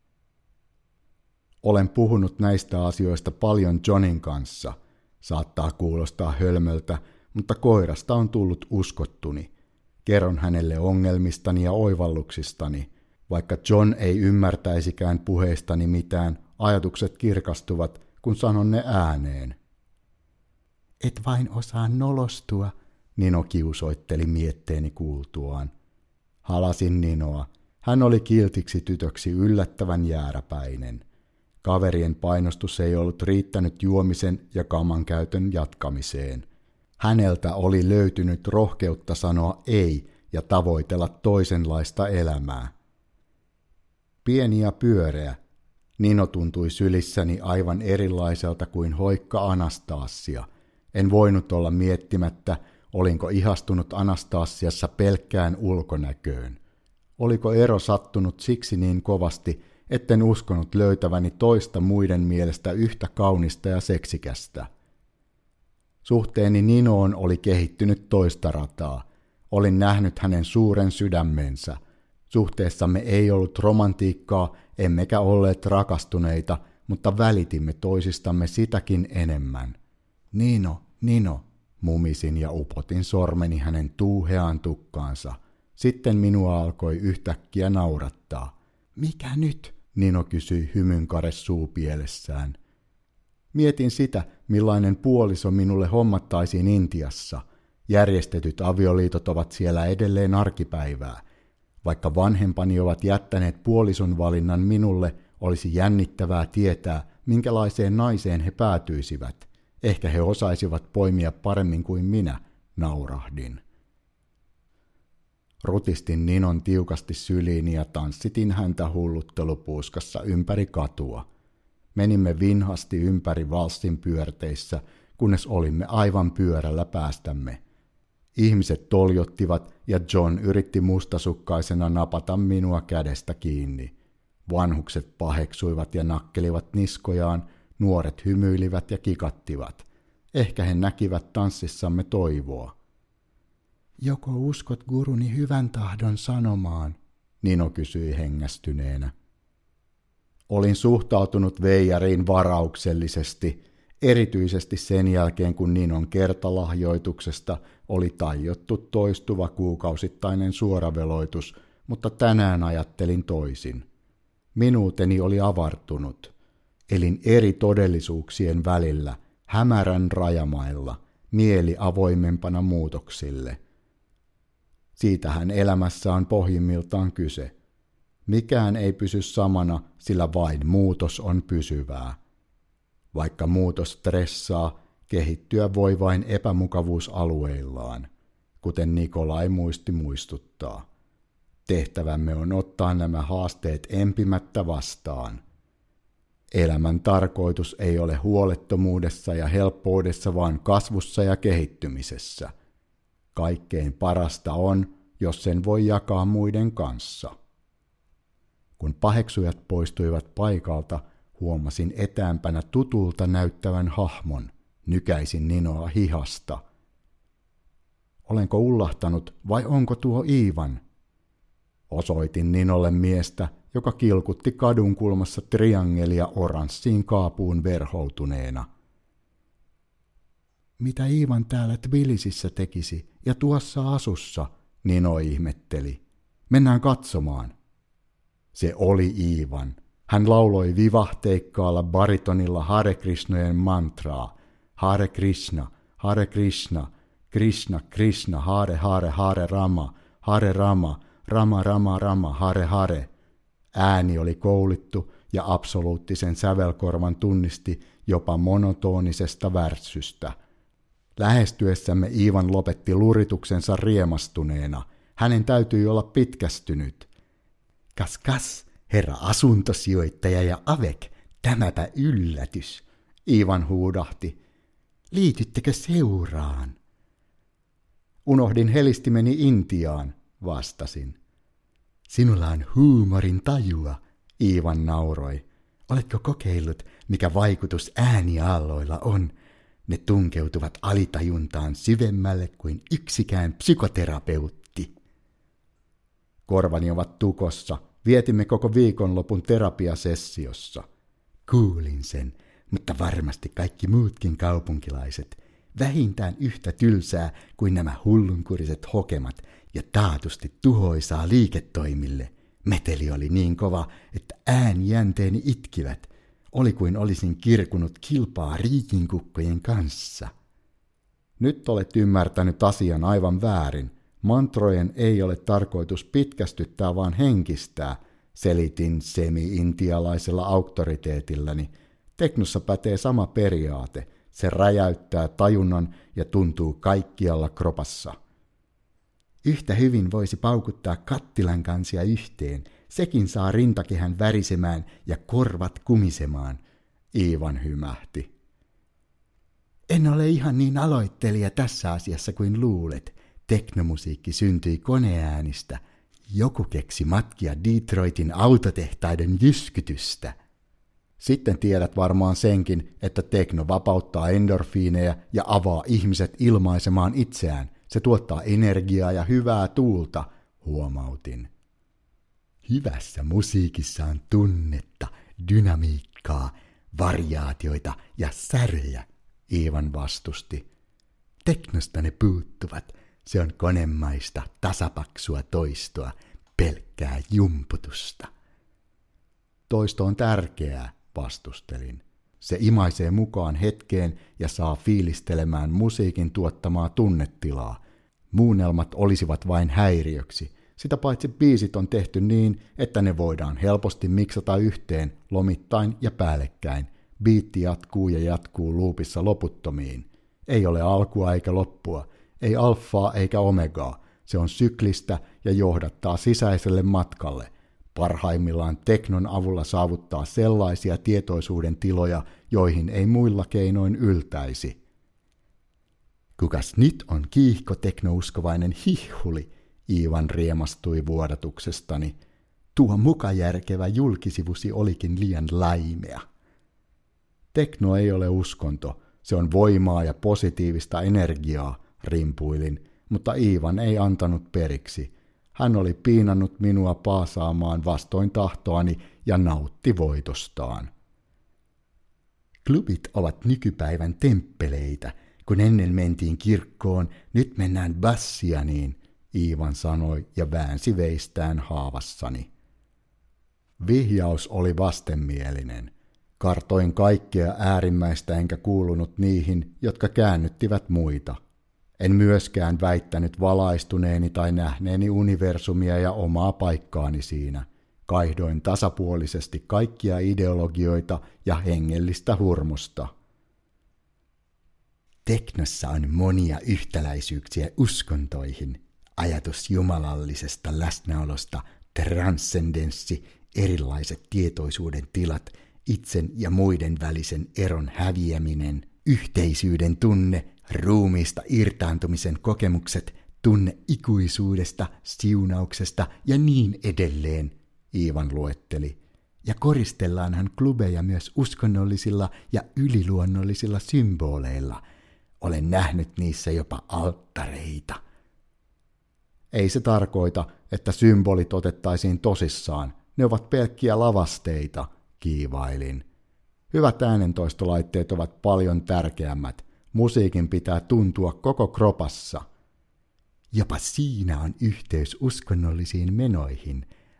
Olen puhunut näistä asioista paljon Johnin kanssa. Saattaa kuulostaa hölmöltä, mutta koirasta on tullut uskottuni. Kerron hänelle ongelmistani ja oivalluksistani. Vaikka John ei ymmärtäisikään puheistani mitään, ajatukset kirkastuvat, kun sanon ne ääneen. Et vain osaa nolostua, Nino kiusoitteli mietteeni kuultuaan. Halasin Ninoa. Hän oli kiltiksi tytöksi yllättävän jääräpäinen. Kaverien painostus ei ollut riittänyt juomisen ja kaman käytön jatkamiseen. Häneltä oli löytynyt rohkeutta sanoa ei ja tavoitella toisenlaista elämää. Pieni ja pyöreä, Nino tuntui sylissäni aivan erilaiselta kuin hoikka Anastasia. En voinut olla miettimättä, olinko ihastunut Anastasiassa pelkkään ulkonäköön. Oliko ero sattunut siksi niin kovasti, etten uskonut löytäväni toista muiden mielestä yhtä kaunista ja seksikästä. Suhteeni Ninoon oli kehittynyt toista rataa. Olin nähnyt hänen suuren sydämensä. Suhteessamme ei ollut romantiikkaa, emmekä olleet rakastuneita, mutta välitimme toisistamme sitäkin enemmän. Nino, Nino, mumisin ja upotin sormeni hänen tuuheaan tukkaansa. Sitten minua alkoi yhtäkkiä naurattaa. Mikä nyt? Nino kysyi hymynkare suupielessään. Mietin sitä, millainen puoliso minulle hommattaisiin Intiassa. Järjestetyt avioliitot ovat siellä edelleen arkipäivää. Vaikka vanhempani ovat jättäneet puolison valinnan minulle, olisi jännittävää tietää, minkälaiseen naiseen he päätyisivät. Ehkä he osaisivat poimia paremmin kuin minä, naurahdin. Rutistin Ninon tiukasti syliini ja tanssitin häntä hulluttelupuuskassa ympäri katua. Menimme vinhasti ympäri valssin pyörteissä, kunnes olimme aivan pyörällä päästämme. Ihmiset toljottivat ja John yritti mustasukkaisena napata minua kädestä kiinni. Vanhukset paheksuivat ja nakkelivat niskojaan, nuoret hymyilivät ja kikattivat. Ehkä he näkivät tanssissamme toivoa. Joko uskot guruni hyvän tahdon sanomaan? Nino kysyi hengästyneenä. Olin suhtautunut veijariin varauksellisesti, erityisesti sen jälkeen kun Ninon kertalahjoituksesta oli tajottu toistuva kuukausittainen suoraveloitus, mutta tänään ajattelin toisin. Minuuteni oli avartunut. Elin eri todellisuuksien välillä, hämärän rajamailla, mieli avoimempana muutoksille. Siitähän elämässä on pohjimmiltaan kyse. Mikään ei pysy samana, sillä vain muutos on pysyvää. Vaikka muutos stressaa, kehittyä voi vain epämukavuusalueillaan, kuten Nikolai muisti muistuttaa. Tehtävämme on ottaa nämä haasteet empimättä vastaan. Elämän tarkoitus ei ole huolettomuudessa ja helppoudessa, vaan kasvussa ja kehittymisessä. Kaikkein parasta on, jos sen voi jakaa muiden kanssa. Kun paheksujat poistuivat paikalta, huomasin etäämpänä tutulta näyttävän hahmon, nykäisin Ninoa hihasta. Olenko ullahtanut vai onko tuo Iivan? Osoitin Ninolle miestä, joka kilkutti kadun kulmassa triangelia oranssiin kaapuun verhoutuneena. Mitä Iivan täällä Tbilisissä tekisi ja tuossa asussa, Nino ihmetteli. Mennään katsomaan. Se oli Iivan. Hän lauloi vivahteikkaalla baritonilla Hare Krishnojen mantraa. Hare Krishna, Hare Krishna, Krishna Krishna, Hare Hare, Hare Rama, Hare Rama, Rama Rama Rama, Hare Hare. Ääni oli koulittu ja absoluuttisen sävelkorvan tunnisti jopa monotonisesta värssystä. Lähestyessämme Iivan lopetti lurituksensa riemastuneena. Hänen täytyi olla pitkästynyt. Kas kas, herra asuntosijoittaja ja Avek, tämäpä yllätys, Iivan huudahti. Liityttekö seuraan? Unohdin helistimeni Intiaan, vastasin. Sinulla on huumorin tajua, Iivan nauroi. Oletko kokeillut, mikä vaikutus ääniaalloilla on? Ne tunkeutuvat alitajuntaan syvemmälle kuin yksikään psykoterapeutti. Korvani ovat tukossa. Vietimme koko viikonlopun terapiasessiossa. Kuulin sen, mutta varmasti kaikki muutkin kaupunkilaiset. Vähintään yhtä tylsää kuin nämä hullunkuriset hokemat ja taatusti tuhoisaa liiketoimille. Meteli oli niin kova, että äänijänteeni itkivät. Oli kuin olisin kirkunut kilpaa riikinkukkojen kanssa. Nyt olet ymmärtänyt asian aivan väärin. Mantrojen ei ole tarkoitus pitkästyttää, vaan henkistää, selitin semi-intialaisella auktoriteetilläni. Teknossa pätee sama periaate. Se räjäyttää tajunnan ja tuntuu kaikkialla kropassa. Yhtä hyvin voisi paukuttaa kattilan kansia yhteen. Sekin saa rintakehän värisemään ja korvat kumisemaan, Iivan hymähti. En ole ihan niin aloittelija tässä asiassa kuin luulet. Teknomusiikki syntyi koneäänistä. Joku keksi matkia Detroitin autotehtaiden jyskytystä. Sitten tiedät varmaan senkin, että tekno vapauttaa endorfiineja ja avaa ihmiset ilmaisemaan itseään. Se tuottaa energiaa ja hyvää tuulta, huomautin. Hyvässä musiikissa on tunnetta, dynamiikkaa, variaatioita ja särjä, Iivan vastusti. Teknosta ne puuttuvat. Se on konemaista, tasapaksua toistoa, pelkkää jumputusta. Toisto on tärkeää, vastustelin. Se imaisee mukaan hetkeen ja saa fiilistelemään musiikin tuottamaa tunnetilaa. Muunnelmat olisivat vain häiriöksi. Sitä paitsi biisit on tehty niin, että ne voidaan helposti miksata yhteen lomittain ja päällekkäin. Biitti jatkuu ja jatkuu loopissa loputtomiin. Ei ole alkua eikä loppua. Ei alfaa eikä omegaa. Se on syklistä ja johdattaa sisäiselle matkalle. Parhaimmillaan teknon avulla saavuttaa sellaisia tietoisuuden tiloja, joihin ei muilla keinoin yltäisi. Kukas nyt on kiihko teknouskovainen hihhuli, Iivan riemastui vuodatuksestani. Tuo mukajärkevä julkisivusi olikin liian laimea. Tekno ei ole uskonto, se on voimaa ja positiivista energiaa, rimpuilin, mutta Iivan ei antanut periksi. Hän oli piinannut minua paasaamaan vastoin tahtoani ja nautti voitostaan. Klubit ovat nykypäivän temppeleitä. Kun ennen mentiin kirkkoon, nyt mennään bassianiin, Iivan sanoi ja väänsi veistään haavassani. Vihjaus oli vastenmielinen. Kartoin kaikkea äärimmäistä enkä kuulunut niihin, jotka käännyttivät muita. En myöskään väittänyt valaistuneeni tai nähneeni universumia ja omaa paikkaani siinä. Kaihdoin tasapuolisesti kaikkia ideologioita ja hengellistä hurmosta. Teknossa on monia yhtäläisyyksiä uskontoihin. Ajatus jumalallisesta läsnäolosta, transcendenssi, erilaiset tietoisuuden tilat, itsen ja muiden välisen eron häviäminen, yhteisyyden tunne, ruumiista irtaantumisen kokemukset, tunne ikuisuudesta, siunauksesta ja niin edelleen, Iivan luetteli. Ja koristellaanhan klubeja myös uskonnollisilla ja yliluonnollisilla symboleilla. Olen nähnyt niissä jopa alttareita. Ei se tarkoita, että symbolit otettaisiin tosissaan. Ne ovat pelkkiä lavasteita, kiivailin. Hyvät äänentoistolaitteet ovat paljon tärkeämmät. Musiikin pitää tuntua koko kropassa. Jopa siinä on yhteys uskonnollisiin menoihin.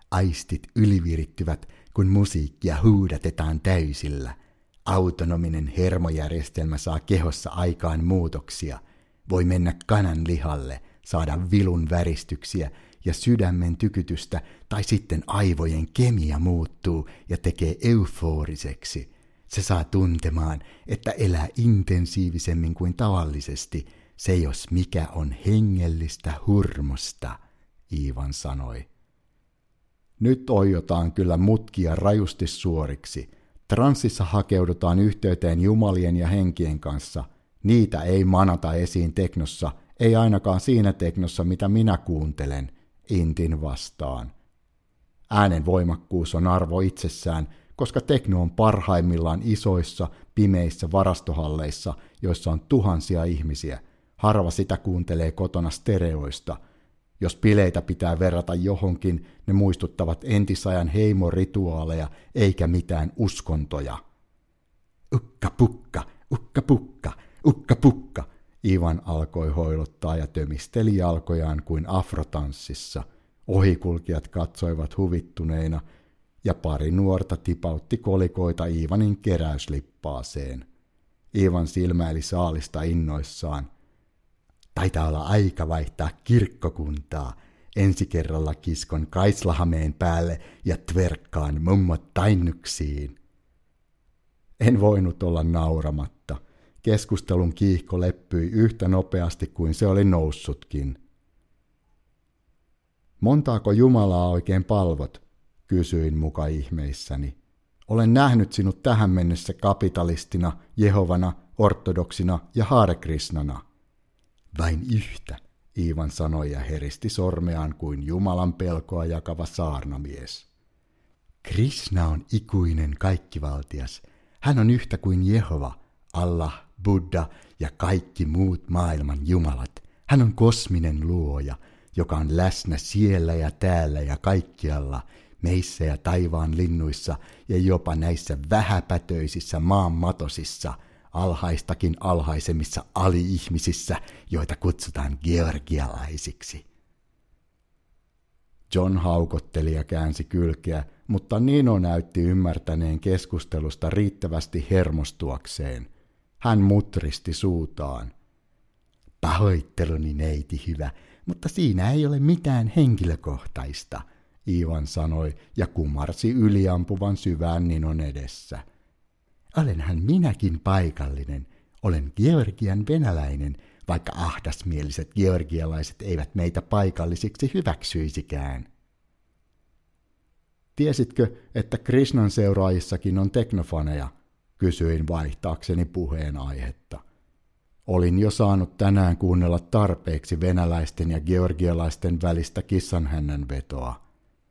Aistit ylivirittyvät, kun musiikkia huudatetaan täysillä. Autonominen hermojärjestelmä saa kehossa aikaan muutoksia. Voi mennä kanan lihalle, saada vilun väristyksiä ja sydämen tykytystä, tai sitten aivojen kemia muuttuu ja tekee euforiseksi. Se saa tuntemaan, että elää intensiivisemmin kuin tavallisesti. Se jos mikä on hengellistä hurmosta, Ivan sanoi. Nyt oiotaan kyllä mutkia rajusti suoriksi. Transsissa hakeudutaan yhteyteen jumalien ja henkien kanssa. Niitä ei manata esiin teknossa, ei ainakaan siinä teknossa, mitä minä kuuntelen, intin vastaan. Äänen voimakkuus on arvo itsessään, koska tekno on parhaimmillaan isoissa, pimeissä varastohalleissa, joissa on tuhansia ihmisiä. Harva sitä kuuntelee kotona stereoista. Jos bileitä pitää verrata johonkin, ne muistuttavat entisajan heimorituaaleja eikä mitään uskontoja. Ukka pukka, ukka pukka, ukka pukka, Ivan alkoi hoilottaa ja tömisteli jalkojaan kuin afrotanssissa. Ohikulkijat katsoivat huvittuneina ja pari nuorta tipautti kolikoita Ivanin keräyslippaaseen. Ivan silmäili saalista innoissaan. Taitaa olla aika vaihtaa kirkkokuntaa. Ensi kerralla kiskon Kaislahameen päälle ja tverkkaan mummot tainnuksiin. En voinut olla nauramatta. Keskustelun kiihko leppyi yhtä nopeasti kuin se oli noussutkin. Montaako Jumalaa oikein palvot? Kysyin muka ihmeissäni. Olen nähnyt sinut tähän mennessä kapitalistina, Jehovana, ortodoksina ja Hare Krishnana. Vain yhtä, Ivan sanoi ja heristi sormeaan kuin Jumalan pelkoa jakava saarnamies. Krishna on ikuinen kaikkivaltias. Hän on yhtä kuin Jehova, Allah, Buddha ja kaikki muut maailman jumalat. Hän on kosminen luoja, joka on läsnä siellä ja täällä ja kaikkialla, meissä ja taivaan linnuissa ja jopa näissä vähäpätöisissä maanmatosissa, alhaistakin alhaisemmissa ali-ihmisissä, joita kutsutaan georgialaisiksi. John haukotteli ja käänsi kylkeä, mutta Nino näytti ymmärtäneen keskustelusta riittävästi hermostuakseen. Hän mutristi suutaan. Pahoitteluni, neiti hyvä, mutta siinä ei ole mitään henkilökohtaista, Ivan sanoi ja kumarsi yliampuvan syvään Ninon edessä. Olenhan minäkin paikallinen, olen Georgian venäläinen, vaikka ahdasmieliset georgialaiset eivät meitä paikallisiksi hyväksyisikään. Tiesitkö, että Krishnan seuraajissakin on teknofaneja? Kysyin vaihtaakseni puheenaihetta. Olin jo saanut tänään kuunnella tarpeeksi venäläisten ja georgialaisten välistä kissanhännän vetoa.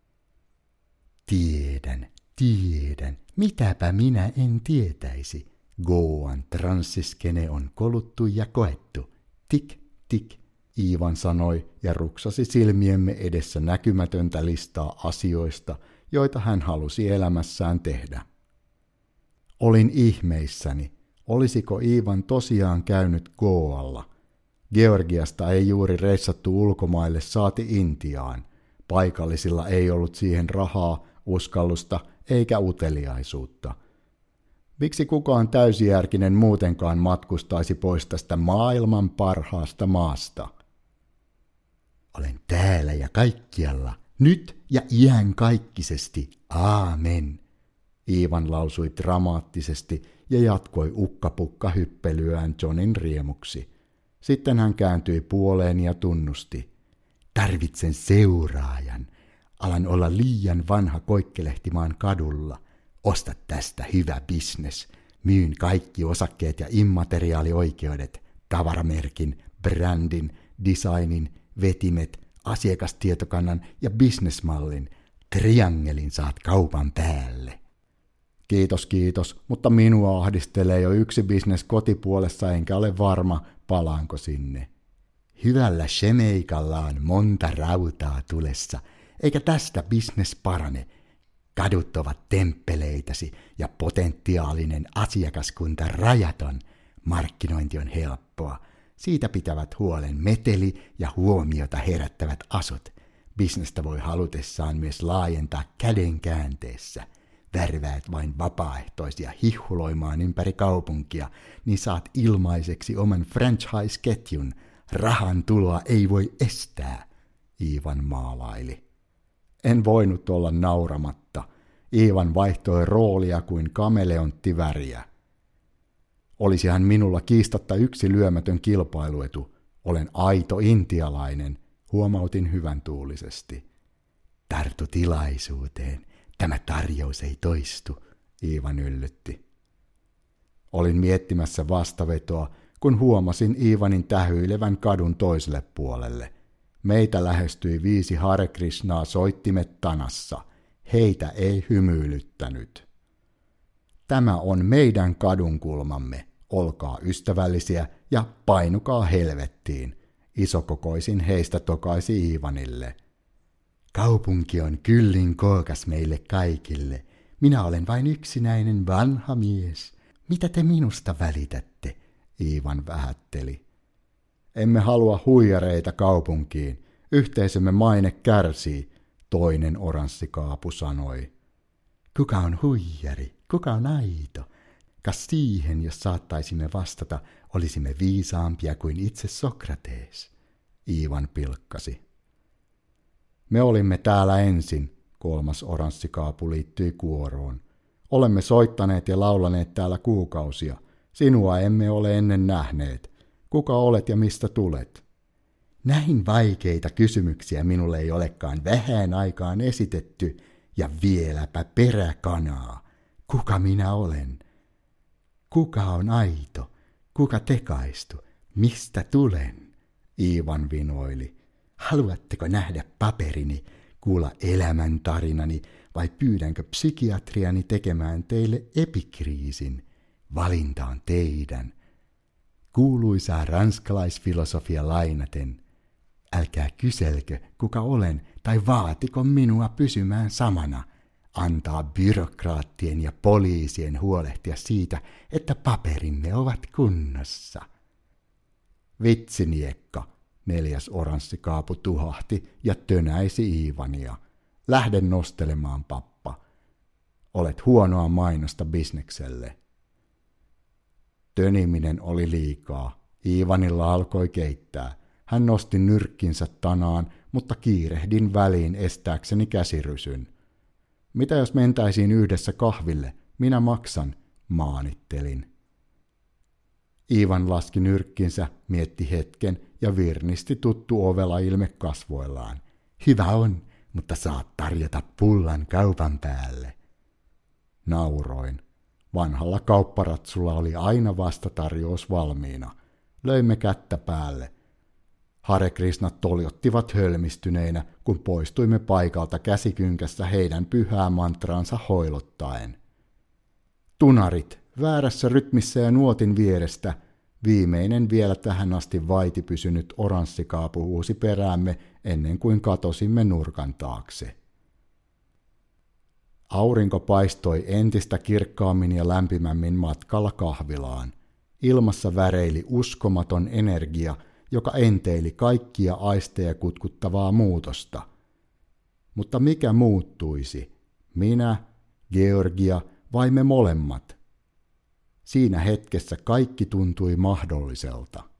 Tiedän, tiedän, mitäpä minä en tietäisi. Goan transsiskene on koluttu ja koettu. Tik, tik, Ivan sanoi ja ruksasi silmiemme edessä näkymätöntä listaa asioista, joita hän halusi elämässään tehdä. Olin ihmeissäni, olisiko Ivan tosiaan käynyt Goalla. Georgiasta ei juuri reissattu ulkomaille saati Intiaan. Paikallisilla ei ollut siihen rahaa, uskallusta eikä uteliaisuutta. Miksi kukaan täysijärkinen muutenkaan matkustaisi pois tästä maailman parhaasta maasta? Olen täällä ja kaikkialla, nyt ja iankaikkisesti, aamen. Ivan lausui dramaattisesti ja jatkoi ukkapukka-hyppelyään Johnin riemuksi. Sitten hän kääntyi puoleen ja tunnusti. Tarvitsen seuraajan. Alan olla liian vanha koikkelehtimaan kadulla. Osta tästä hyvä bisnes. Myyn kaikki osakkeet ja immateriaalioikeudet, tavaramerkin, brändin, designin, vetimet, asiakastietokannan ja bisnesmallin. Triangelin saat kaupan päälle. Kiitos, kiitos, mutta minua ahdistelee jo yksi bisnes kotipuolessa enkä ole varma, palaanko sinne. Hyvällä shemeikalla on monta rautaa tulessa, eikä tästä bisnes parane. Kadut ovat temppeleitäsi ja potentiaalinen asiakaskunta rajaton. Markkinointi on helppoa. Siitä pitävät huolen meteli ja huomiota herättävät asut. Bisnestä voi halutessaan myös laajentaa käden käänteessä. Värväät vain vapaaehtoisia hihhuloimaan ympäri kaupunkia, niin saat ilmaiseksi oman franchise-ketjun. Rahan tuloa ei voi estää, Iivan maalaili. En voinut olla nauramatta. Iivan vaihtoi roolia kuin kameleontti väriä. Olisihan minulla kiistatta yksi lyömätön kilpailuetu. Olen aito intialainen, huomautin hyvän tuulisesti. Tartu tilaisuuteen. Tämä tarjous ei toistu, Iivan yllytti. Olin miettimässä vastavetoa, kun huomasin Iivanin tähyilevän kadun toiselle puolelle. Meitä lähestyi viisi Hare Krishnaa soittimet tanassa. Heitä ei hymyilyttänyt. Tämä on meidän kadunkulmamme. Olkaa ystävällisiä ja painukaa helvettiin. Isokokoisin heistä tokaisi Iivanille. Kaupunki on kyllin kookas meille kaikille. Minä olen vain yksinäinen vanha mies. Mitä te minusta välitätte? Iivan vähätteli. Emme halua huijareita kaupunkiin. Yhteisömme maine kärsii, toinen oranssikaapu sanoi. Kuka on huijari? Kuka on aito? Kas siihen, jos saattaisimme vastata, olisimme viisaampia kuin itse Sokrates, Iivan pilkkasi. Me olimme täällä ensin, kolmas oranssikaapu liittyi kuoroon. Olemme soittaneet ja laulaneet täällä kuukausia. Sinua emme ole ennen nähneet. Kuka olet ja mistä tulet? Näin vaikeita kysymyksiä minulle ei olekaan vähän aikaan esitetty, ja vieläpä peräkanaa. Kuka minä olen? Kuka on aito? Kuka tekaistu? Mistä tulen? Iivan vinoili. Haluatteko nähdä paperini, kuulla elämäntarinani vai pyydänkö psykiatriani tekemään teille epikriisin? Valinta on teidän. Kuuluisaa ranskalaisfilosofia lainaten. Älkää kyselkö, kuka olen, tai vaatiko minua pysymään samana. Antaa byrokraattien ja poliisien huolehtia siitä, että paperimme ovat kunnossa. Vitsiniekka, neljäs oranssikaapu tuhahti ja tönäisi Iivania. Lähde nostelemaan, pappa. Olet huonoa mainosta bisnekselle. Töniminen oli liikaa. Iivanilla alkoi keittää. Hän nosti nyrkkinsä tanaan, mutta kiirehdin väliin estääkseni käsirysyn. Mitä jos mentäisiin yhdessä kahville? Minä maksan, maanittelin. Iivan laski nyrkkinsä, mietti hetken ja virnisti tuttu ovela ilme kasvoillaan. Hyvä on, mutta saat tarjota pullan kaupan päälle. Nauroin. Vanhalla kaupparatsulla oli aina vastatarjous valmiina. Löimme kättä päälle. Hare Krishnat toljottivat hölmistyneinä, kun poistuimme paikalta käsikynkässä heidän pyhää mantraansa hoilottaen. Tunarit, väärässä rytmissä ja nuotin vierestä, viimeinen vielä tähän asti vaiti pysynyt oranssikaapu huusi peräämme ennen kuin katosimme nurkan taakse. Aurinko paistoi entistä kirkkaammin ja lämpimämmin matkalla kahvilaan. Ilmassa väreili uskomaton energia, joka enteili kaikkia aisteja kutkuttavaa muutosta. Mutta mikä muuttuisi? Minä, Georgia vai me molemmat? Siinä hetkessä kaikki tuntui mahdolliselta.